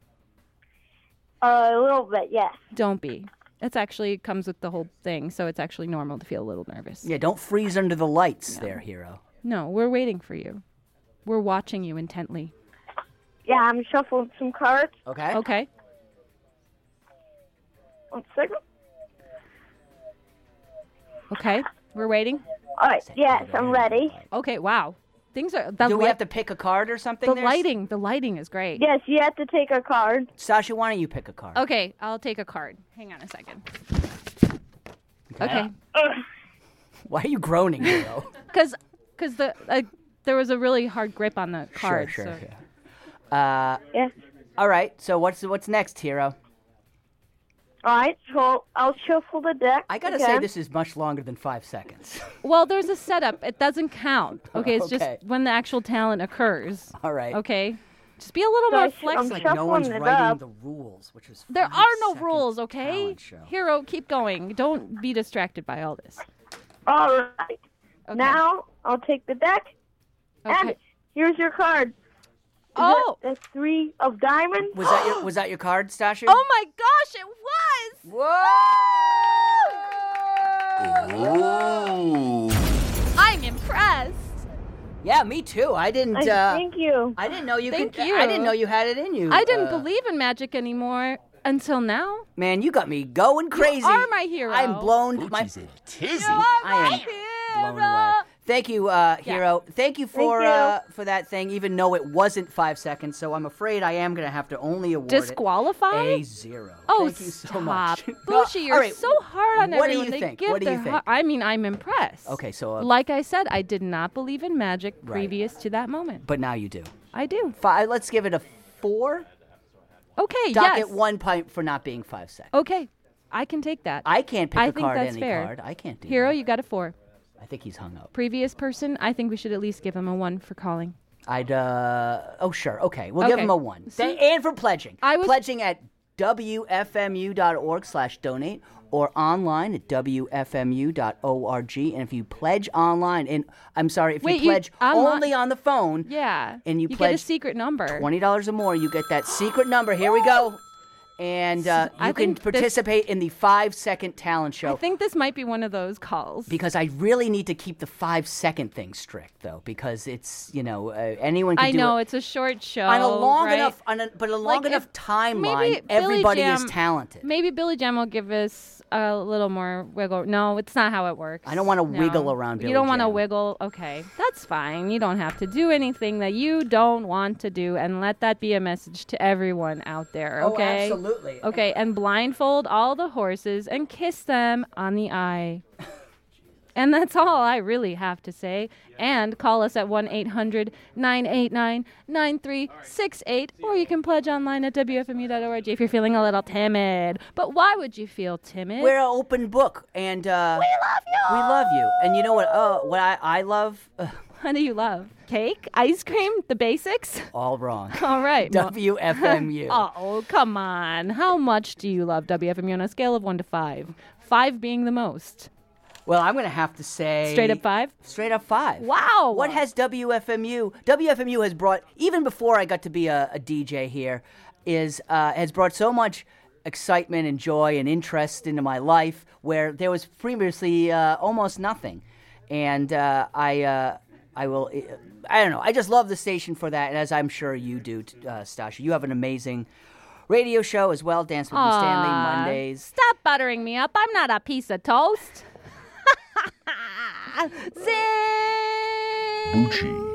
A little bit, yes. Don't be. It's actually comes with the whole thing, so it's actually normal to feel a little nervous. Yeah, don't freeze under the lights there, Hero. No, we're waiting for you. We're watching you intently. Yeah, I'm shuffling some cards. Okay. Okay. 1 second. Okay. We're waiting. All right. Yes, I'm ready. Okay. Wow. things are. Do we have to pick a card or something? The lighting is great. Yes, you have to take a card. Sasha, why don't you pick a card? Okay, I'll take a card. Hang on a second. Okay. Why are you groaning, Hero? Because there was a really hard grip on the card. Sure. Yes. All right. So what's next, Hero? All right, so I'll shuffle the deck. I gotta say this is much longer than 5 seconds. Well, there's a setup. It doesn't count. Okay, it's Okay. just when the actual talent occurs. All right. Okay. Just be a little more flexible. Like no one's writing the rules, which is There are no rules, okay? talent show. Hero, keep going. Don't be distracted by all this. All right. Now I'll take the deck. Okay. And here's your card. Oh. The 3 of diamonds. Was that your card, Stasha? Oh my gosh, it was! Whoa! I'm impressed. Yeah, me too. I didn't. Thank you. I didn't know you Thank could. you. I didn't know you had it in you. I didn't believe in magic anymore until now. Man, you got me going crazy. You are my hero. I'm blown. Bucci's a tizzy. I am blown away. Thank you, Hero. Thank you for that thing, even though it wasn't 5 seconds. So I'm afraid I am going to have to only award Disqualify? it a 0. Oh, Thank you so much. Bullshit, you're All right, so hard on what do everyone. you They think? give What do you their think? I mean, I'm impressed. Okay, so like I said, I did not believe in magic Right. previous to that moment. but now you do. I do. Let's give it a 4. Okay, Dock yes. it 1 point for not being 5 seconds. Okay, I can take that. I can't pick I a think card, that's any fair. card. I can't do Hero, that. you got a 4. I think he's hung up. Previous person, I think we should at least give him a 1 for calling. I'd, oh, sure. Okay. We'll give Okay. him a 1. See? And for pledging. I was- Pledging at wfmu.org/donate or online at wfmu.org. And if you pledge online, and I'm sorry, if Wait, you pledge online- only on the phone, Yeah. and you get a pledge secret number. $20 or more, you get that secret number. Here we go. And I you can think this- participate in the 5-second talent show. I think this might be one of those calls. Because I really need to keep the 5-second thing strict, though, because it's, anyone can I do know it. it's a short show. On a long right? enough, but a long Like, enough if- timeline, maybe Billy everybody is Jam- talented. Maybe Billy Jam will give us a little more wiggle. No, it's not how it works. I don't want to wiggle around Billy You don't want to Jam. wiggle. Okay, that's fine. You don't have to do anything that you don't want to do, and let that be a message to everyone out there. Oh, Okay. absolutely. Okay, and blindfold all the horses and kiss them on the eye. And that's all I really have to say. And call us at 1-800-989-9368. Or you can pledge online at wfmu.org if you're feeling a little timid. But why would you feel timid? We're an open book, and we love you. We love you. And you know what? What I love? What do you love? Cake? Ice cream? The basics? All wrong. All right. WFMU. Oh, come on. How much do you love WFMU on a scale of 1 to 5? 5 being the most. Well, I'm going to have to say... Straight up 5? Straight up 5. Wow. What has WFMU... WFMU has brought, even before I got to be a DJ here, has brought so much excitement and joy and interest into my life where there was previously almost nothing. And I don't know. I just love the station for that, and as I'm sure you do, Stasha. You have an amazing radio show as well, Dance with Stanley, Mondays. Stop buttering me up. I'm not a piece of toast. Zing!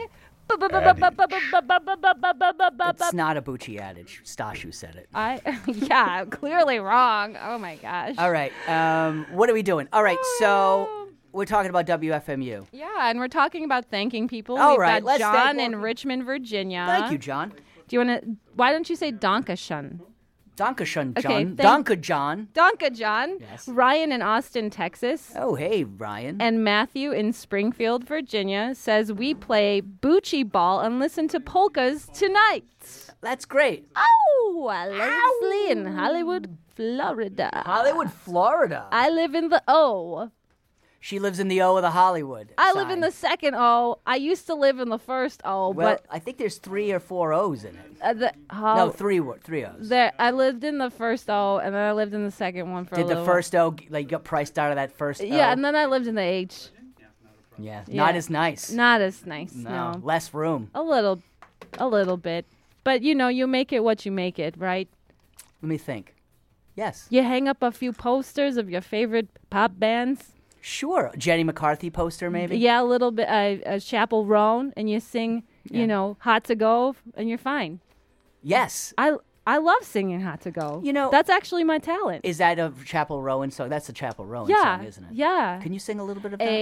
It's not a Bucci adage. Stashu said it. Yeah, clearly wrong. Oh my gosh. All right. What are we doing? All right. So we're talking about WFMU. Yeah, and we're talking about thanking people. All We've right, got let's John thank- in Richmond, Virginia. Thank you, John. Do you want to? Why don't you say Dankeschön? Dankeschön, John. Okay, Danke, John. Danke, John. Yes. Ryan in Austin, Texas. Oh, hey, Ryan. And Matthew in Springfield, Virginia says we play Bucci ball and listen to polkas tonight. That's great. Oh, Leslie in Hollywood, Florida. Hollywood, Florida. I live in the O. She lives in the O of the Hollywood. I live in the second O. I used to live in the first O, Well, but I think there's 3 or 4 O's in it. no, three O's. I lived in the first O, and then I lived in the second one for a Did little the first O, like, you got priced out of that first O? Yeah, and then I lived in the H. Yeah, Yeah. not as nice. Not as nice, no. Less room. A little bit. But, you make it what you make it, right? Let me think. Yes. You hang up a few posters of your favorite pop bands. Sure. Jenny McCarthy poster, maybe? Yeah, a little bit. A Chapel Roan, and you sing, Hot to Go, and you're fine. Yes. I love singing Hot to Go. You know, that's actually my talent. Is that a Chapel Rowan song? That's a Chapel Rowan Yeah, song, isn't it? yeah. Can you sing a little bit of that?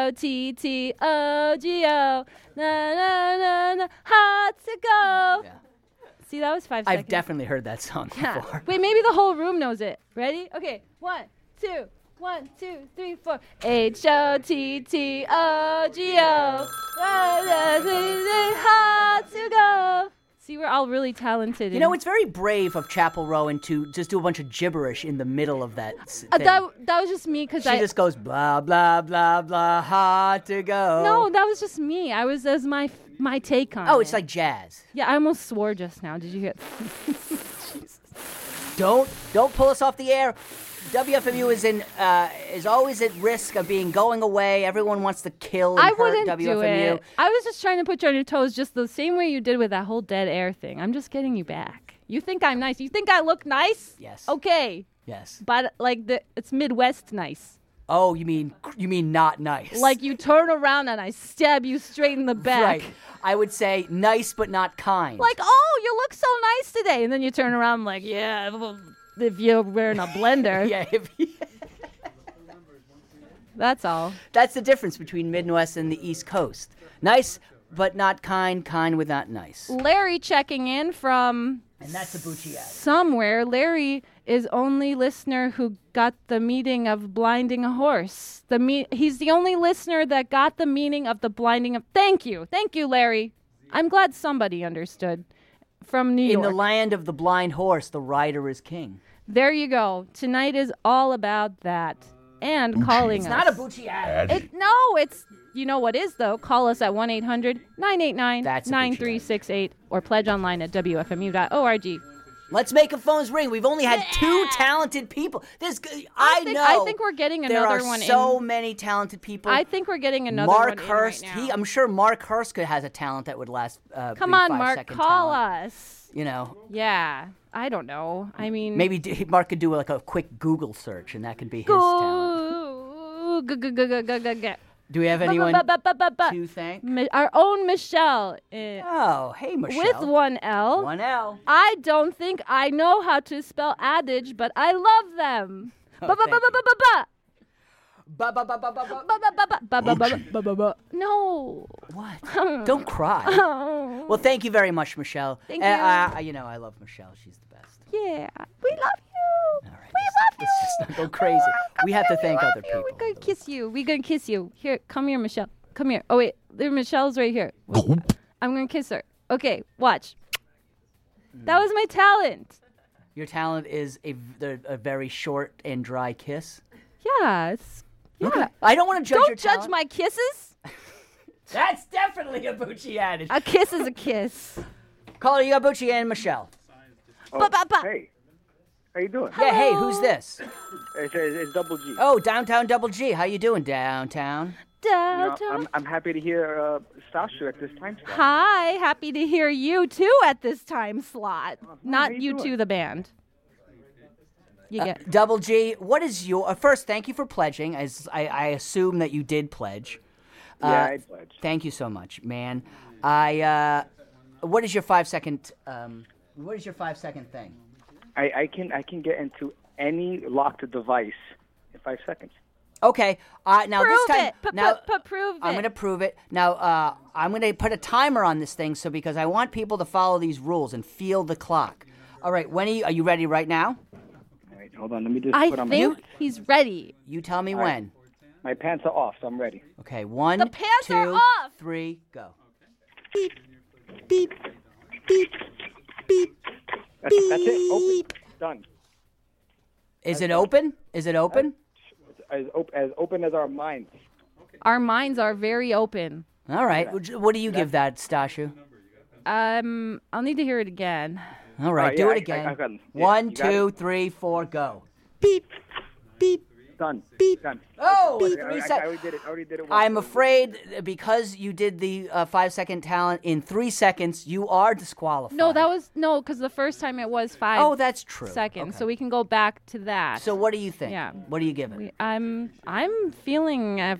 HOTTOGO, na na na na, hot to go. Yeah. See, that was 5 seconds. I've definitely heard that song Yeah. before. Wait, maybe the whole room knows it. Ready? Okay, 1, 2, 1, 2, 3, 4. HOTTOGO, hot to go. See, we're all really talented. You know, it's very brave of Chapel Rowan to just do a bunch of gibberish in the middle of that thing. That was just me because She just goes blah blah blah blah, hot to go. No, that was just me. I was as my take on it. Oh, it's like jazz. Yeah, I almost swore just now. Did you hear it? Don't pull us off the air. WFMU is always at risk of going away. Everyone wants to kill and I hurt wouldn't WFMU. do it. I was just trying to put you on your toes just the same way you did with that whole dead air thing. I'm just getting you back. You think I'm nice. You think I look nice? Yes. Okay. Yes. But it's Midwest nice. Oh, you mean not nice? Like you turn around and I stab you straight in the back. Right. I would say nice but not kind. Like, oh, you look so nice today. And then you turn around like, yeah, if you're wearing a blender. Yeah. That's all. That's the difference between Midwest and the East Coast. Nice but not kind, kind with not nice. Larry checking in from... And that's a Bucci ad. Somewhere. Larry is only listener who got the meaning of blinding a horse. He's the only listener that got the meaning of the blinding of... Thank you, Larry. I'm glad somebody understood. From New York. In the land of the blind horse, the rider is king. There you go. Tonight is all about that. And Bucci. calling It's us. not a Bucci ad. It's... You know what is, though? Call us at 1-800-989-9368 or pledge online at WFMU.org. Let's make a phone's ring. We've only had 2 talented people. I think we're getting there another are one so in. many talented people. I think we're getting another Mark one Hurst, in right now. I'm sure Mark Hurst has a talent that would last. Come on, 5 Mark, second call talent. us. You know. Yeah, I don't know. I mean, Maybe Mark could do like a quick Google search, and that could be his talent. Do we have anyone to thank? Our own Michelle. Oh, hey, Michelle. With 1 L. 1 L. I don't think I know how to spell adage, but I love them. No. What? Don't cry. Well, thank you very much, Michelle. Thank you. I love Michelle. She's the best. Yeah, we love you. All right, let's just not go crazy. We have to thank other people. We're gonna kiss you. We're gonna kiss you. Here, come here, Michelle. Come here. Oh wait, Michelle's right here. I'm gonna kiss her. Okay, watch. That was my talent. Your talent is a very short and dry kiss. Yeah. Okay. I don't want to judge your Don't judge talent. my kisses. That's definitely a Bucci adage. A kiss is a kiss. Caller, you got Bucci and Michelle. Hey, how you doing? Yeah, hey, who's this? It's Double G. Oh, Downtown Double G. How you doing, Downtown? I'm happy to hear Stasha at this time slot. Hi, happy to hear you too at this time slot. Not you two, the band. You get Double G, what is your... first, thank you for pledging, as I assume that you did pledge. Yeah, I pledged. Thank you so much, man. What is your 5-second... what is your 5-second thing? I can get into any locked device in 5 seconds. Okay. Now prove this time... it. Prove it. I'm going to prove it. Now, I'm going to put a timer on this thing because I want people to follow these rules and feel the clock. All right, are you ready right now? All right, hold on. Let me just I put on think he's ready. You tell me All right. when. My pants are off, so I'm ready. Okay, 1, The pants 2, are off. 3, go. Beep, beep, beep, beep. That's it. Open. Done. Is it open? Is it open? As open as our minds. Our minds are very open. All right. What do you give that, Stashu? I'll need to hear it again. All right, do yeah, it again. I got it. Yeah, 1, you got 2, it. 3, 4, go. Beep, beep, Done. Beep. Done. Oh, Okay, 3 I seconds. already did it. Already did it. I'm afraid because you did the 5-second talent in 3 seconds, you are disqualified. No, because the first time it was 5. Oh, that's true. Seconds, Okay. so we can go back to that. So what do you think? Yeah. What do you give it? I'm feeling at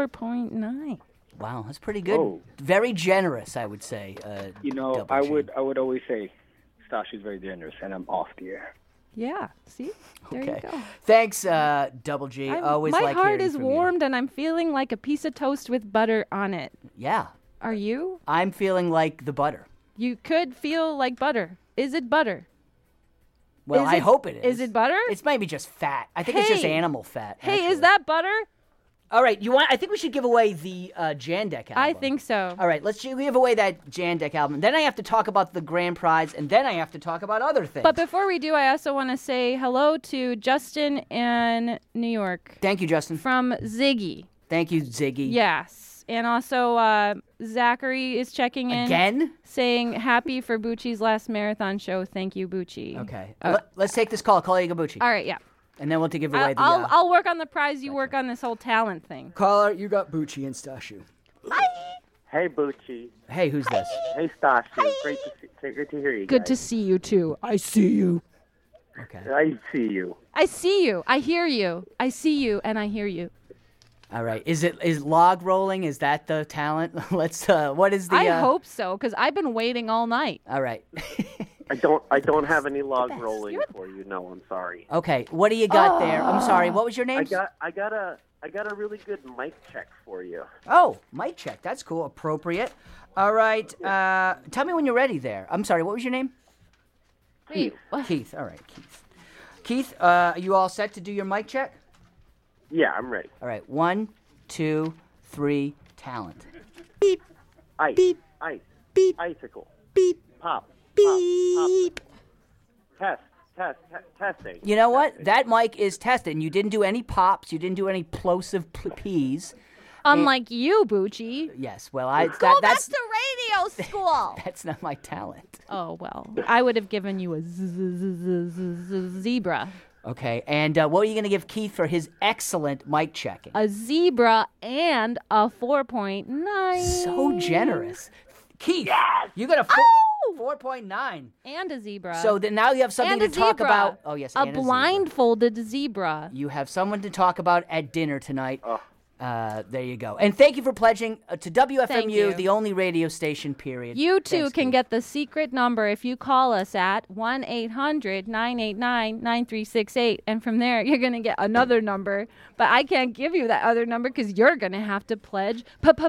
4.9. Wow, that's pretty good. Oh. Very generous, I would say. Double I G. would always say Stashi's very generous, and I'm off the air. Yeah. See, there Okay. you go. Thanks, Double G. Always my like heart hearing is from you. warmed, and I'm feeling like a piece of toast with butter on it. Yeah. Are you? I'm feeling like the butter. You could feel like butter. Is it butter? Well, I hope it is. Is it butter? It's maybe just fat. I think it's just animal fat. Hey, is that butter? All right, I think we should give away the Jandek album. I think so. All right, let's give away that Jandek album. Then I have to talk about the grand prize, and then I have to talk about other things. But before we do, I also want to say hello to Justin in New York. Thank you, Justin. From Ziggy. Thank you, Ziggy. Yes. And also, Zachary is checking in. Again? Saying happy for Bucci's last marathon show. Thank you, Bucci. Okay. Let's take this call. Call you, Bucci. All right, yeah. And then we'll give away the... I'll work on the prize. You work on this whole talent thing. Caller, you got Bucci and Stashu. Hey, Bucci. Hey, who's this? Hey, Stashi. Great to hear you Good guys. to see you, too. I see you. Okay. I see you. I see you. I hear you. I see you, and I hear you. All right. Is log rolling? Is that the talent? What is the... I hope so, because I've been waiting all night. All right. I don't have any log rolling for you. No, I'm sorry. Okay. What do you got there? I'm sorry. What was your name? I got a really good mic check for you. Oh, mic check. That's cool. Appropriate. All right. Tell me when you're ready there. I'm sorry. What was your name? Wait, Keith. All right, Keith. Keith, are you all set to do your mic check? Yeah, I'm ready. All right. 1, 2, 3, talent. Beep. Ice. Beep. Ice. Beep. Icicle. Beep. Pop. Beep. Pop. Testing. You know what? That mic is tested. And you didn't do any pops. You didn't do any plosive P's. Unlike you, Bucci. Yes. Well, Go that's back to radio school. that's not my talent. Oh, well. I would have given you a zebra. Okay. And what are you going to give Keith for his excellent mic checking? A zebra and a 4.9. So generous. Keith, you got a 4.9. And a zebra. So then now you have something to talk about. Oh, yes. A and blindfolded zebra. You have someone to talk about at dinner tonight. There you go. And thank you for pledging to Thank you. WFMU, the only radio station, period. You too Thanks, can Keith. get the secret number if you call us at 1-800-989-9368. And from there, you're going to get another number. But I can't give you that other number because you're going to have to pledge.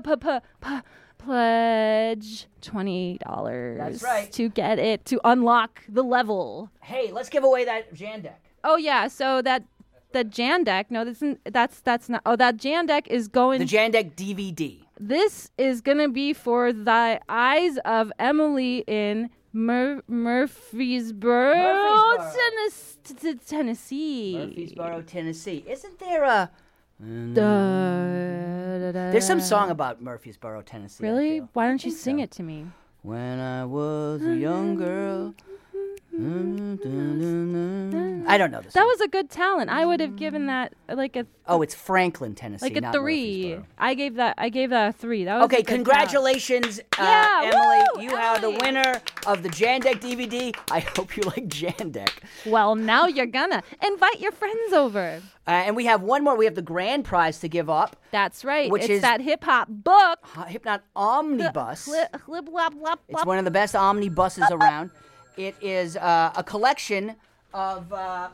Pledge $20. That's right. To get it, to unlock the level. Hey, let's give away that Jandek. Oh, yeah. So the Jandek, no, that's not. Oh, that Jandek is going. The Jandek DVD. This is going to be for the eyes of Emily in Murfreesboro, Tennessee. Murfreesboro, Tennessee. Isn't there a... There's some song about Murfreesboro, Tennessee. Really? Why don't you sing it to me? When I was a young girl... I don't know this. That was a good talent. I would have given that like a. Oh, it's Franklin, Tennessee, like a not 3. I gave that a 3. That was okay. a good Congratulations, Yeah, Emily. woo, You are the winner of the Jandek DVD. I hope you like Jandek. Well, now you're gonna invite your friends over. And we have one more. We have the grand prize to give up. That's right. Which it's is that hip hop book. Hypnot Omnibus. It's It's one of the best omnibuses around. It is a collection of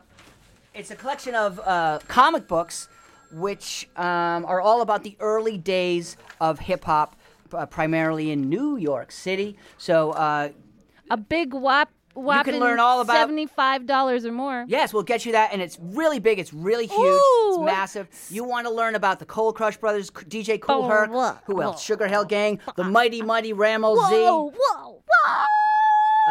comic books, which are all about the early days of hip hop, primarily in New York City. So a big whopping you can learn all about $75 or more. Yes, we'll get you that, and it's really big. It's really huge. Ooh. It's massive. You want to learn about the Cold Crush Brothers, DJ Kool Herc, who else? Sugar Hill Gang, the Mighty Ramo Z. Whoa.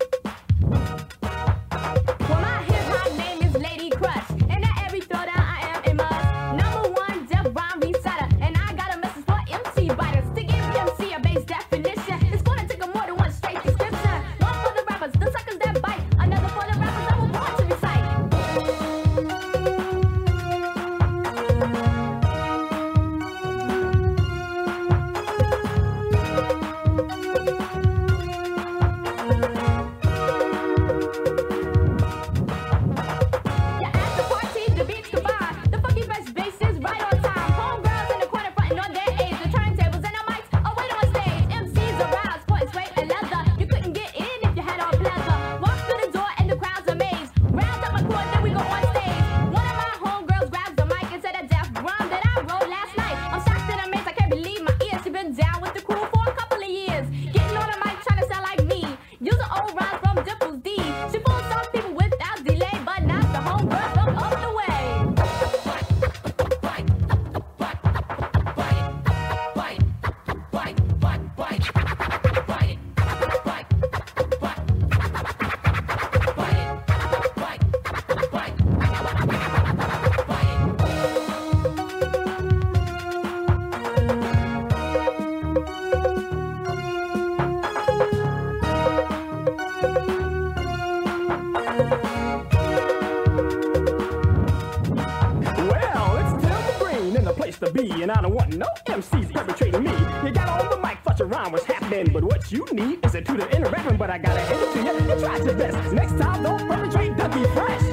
to be, and I don't want no MCs perpetrating me. You got on the mic, fuss around what's happening, but what you need is a tutor in a reverend, but I gotta hand it to you, you try your best. Next time, don't perpetrate, don't be fresh.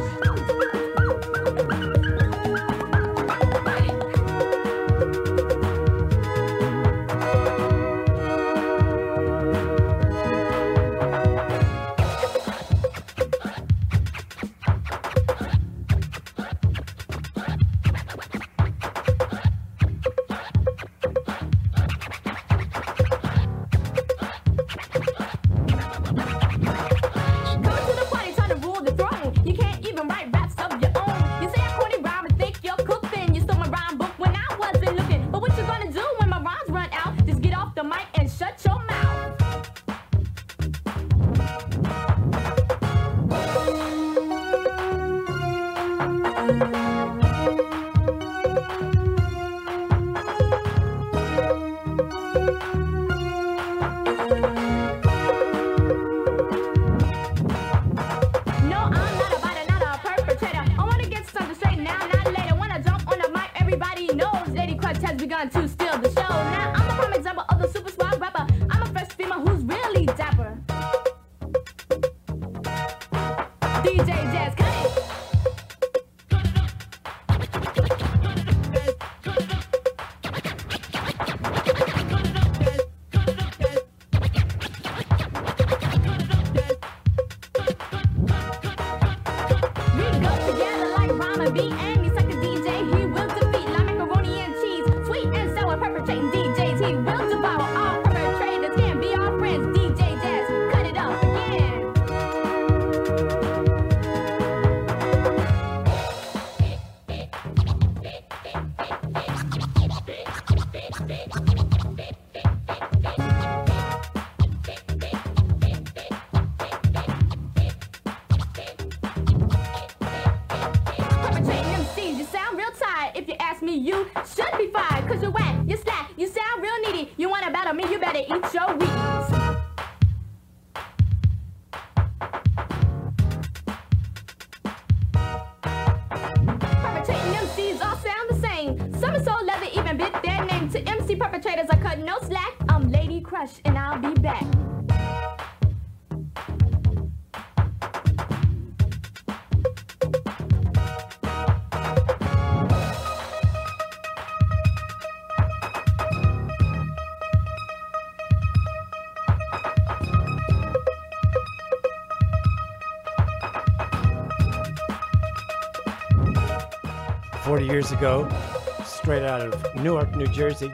Years ago, straight out of Newark, New Jersey.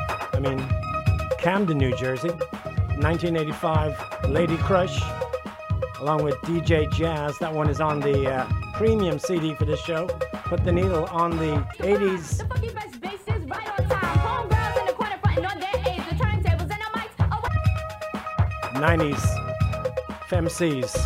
Camden, New Jersey. 1985, Lady Crush, along with DJ Jazz. That one is on the premium CD for this show. Put the needle on the 80s. 90s Femcs.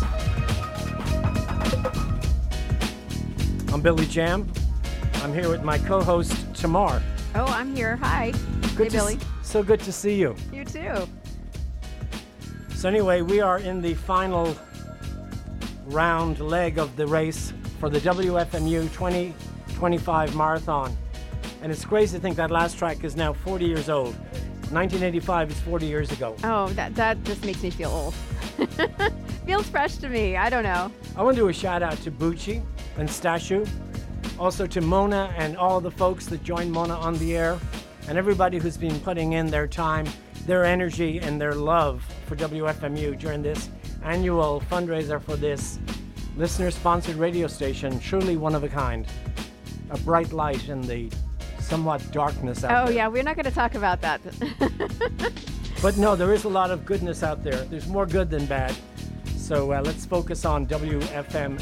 I'm Billy Jam. I'm here with my co-host, Tamar. Oh, I'm here. Hi. Good hey, Billy. So good to see you. You too. So anyway, we are in the final round leg of the race for the WFMU 2025 Marathon. And it's crazy to think that last track is now 40 years old. 1985 is 40 years ago. Oh, that just makes me feel old. Feels fresh to me. I don't know. I want to do a shout out to Bucci and Stashu. Also to Mona and all the folks that joined Mona on the air, and everybody who's been putting in their time, their energy, and their love for WFMU during this annual fundraiser for this listener-sponsored radio station. Truly one of a kind. A bright light in the somewhat darkness out there. Oh, yeah, we're not going to talk about that. But no, there is a lot of goodness out there. There's more good than bad. So let's focus on WFM,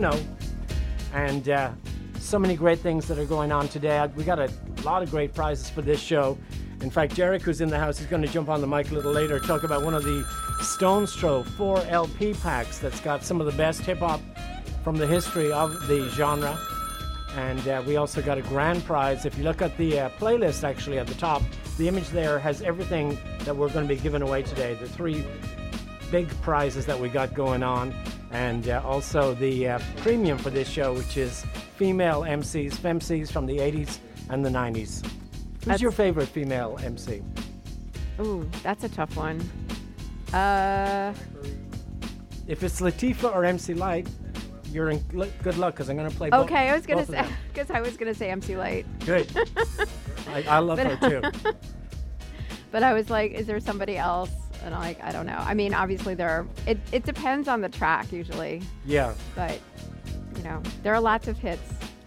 and so many great things that are going on today. We got a lot of great prizes for this show. In fact, Jarek, who's in the house, is going to jump on the mic a little later, talk about one of the Stones Throw 4 LP packs that's got some of the best hip-hop from the history of the genre. And we also got a grand prize. If you look at the playlist, actually, at the top, the image there has everything that we're going to be giving away today. The 3 big prizes that we got going on. And also the premium for this show, which is female MCs, femcs from the 80s and the 90s. Who's your favorite female MC? Ooh, that's a tough one. If it's Latifah or MC Light, you're in good luck because I'm going to play both. Okay, I was gonna both of say them. because I was gonna say MC Light. Good. I love her too. But I was like, is there somebody else? And I'm like, I don't know. I mean, obviously it depends on the track usually. Yeah. But there are lots of hits.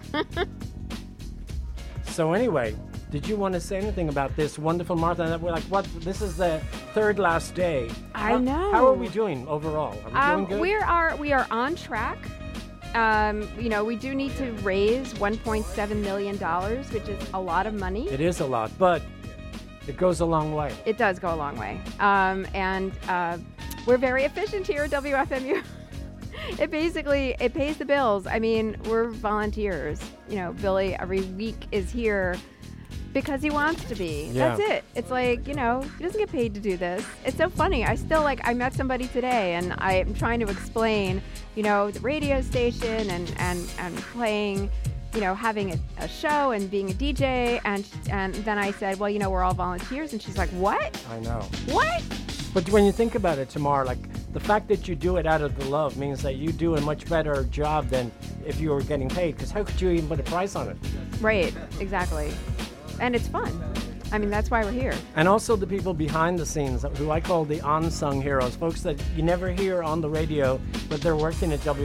So anyway, did you want to say anything about this wonderful marathon? That we're like, what? This is the third last day. I know. How are we doing overall? Are we doing good? We are on track. We do need to raise $1.7 million, which is a lot of money. It is a lot, but it goes a long way. It does go a long way. And we're very efficient here at WFMU. It pays the bills. I mean, we're volunteers. Billy every week is here because he wants to be. Yeah. That's it. It's like, he doesn't get paid to do this. It's so funny. I met somebody today and I'm trying to explain, the radio station and playing, having a show and being a DJ. And then I said, well, we're all volunteers. And she's like, what? I know. What? But when you think about it, Tamar, like the fact that you do it out of the love means that you do a much better job than if you were getting paid. Because how could you even put a price on it? Right, exactly. And it's fun. I mean, that's why we're here. And also the people behind the scenes, who I call the unsung heroes, folks that you never hear on the radio, but they're working at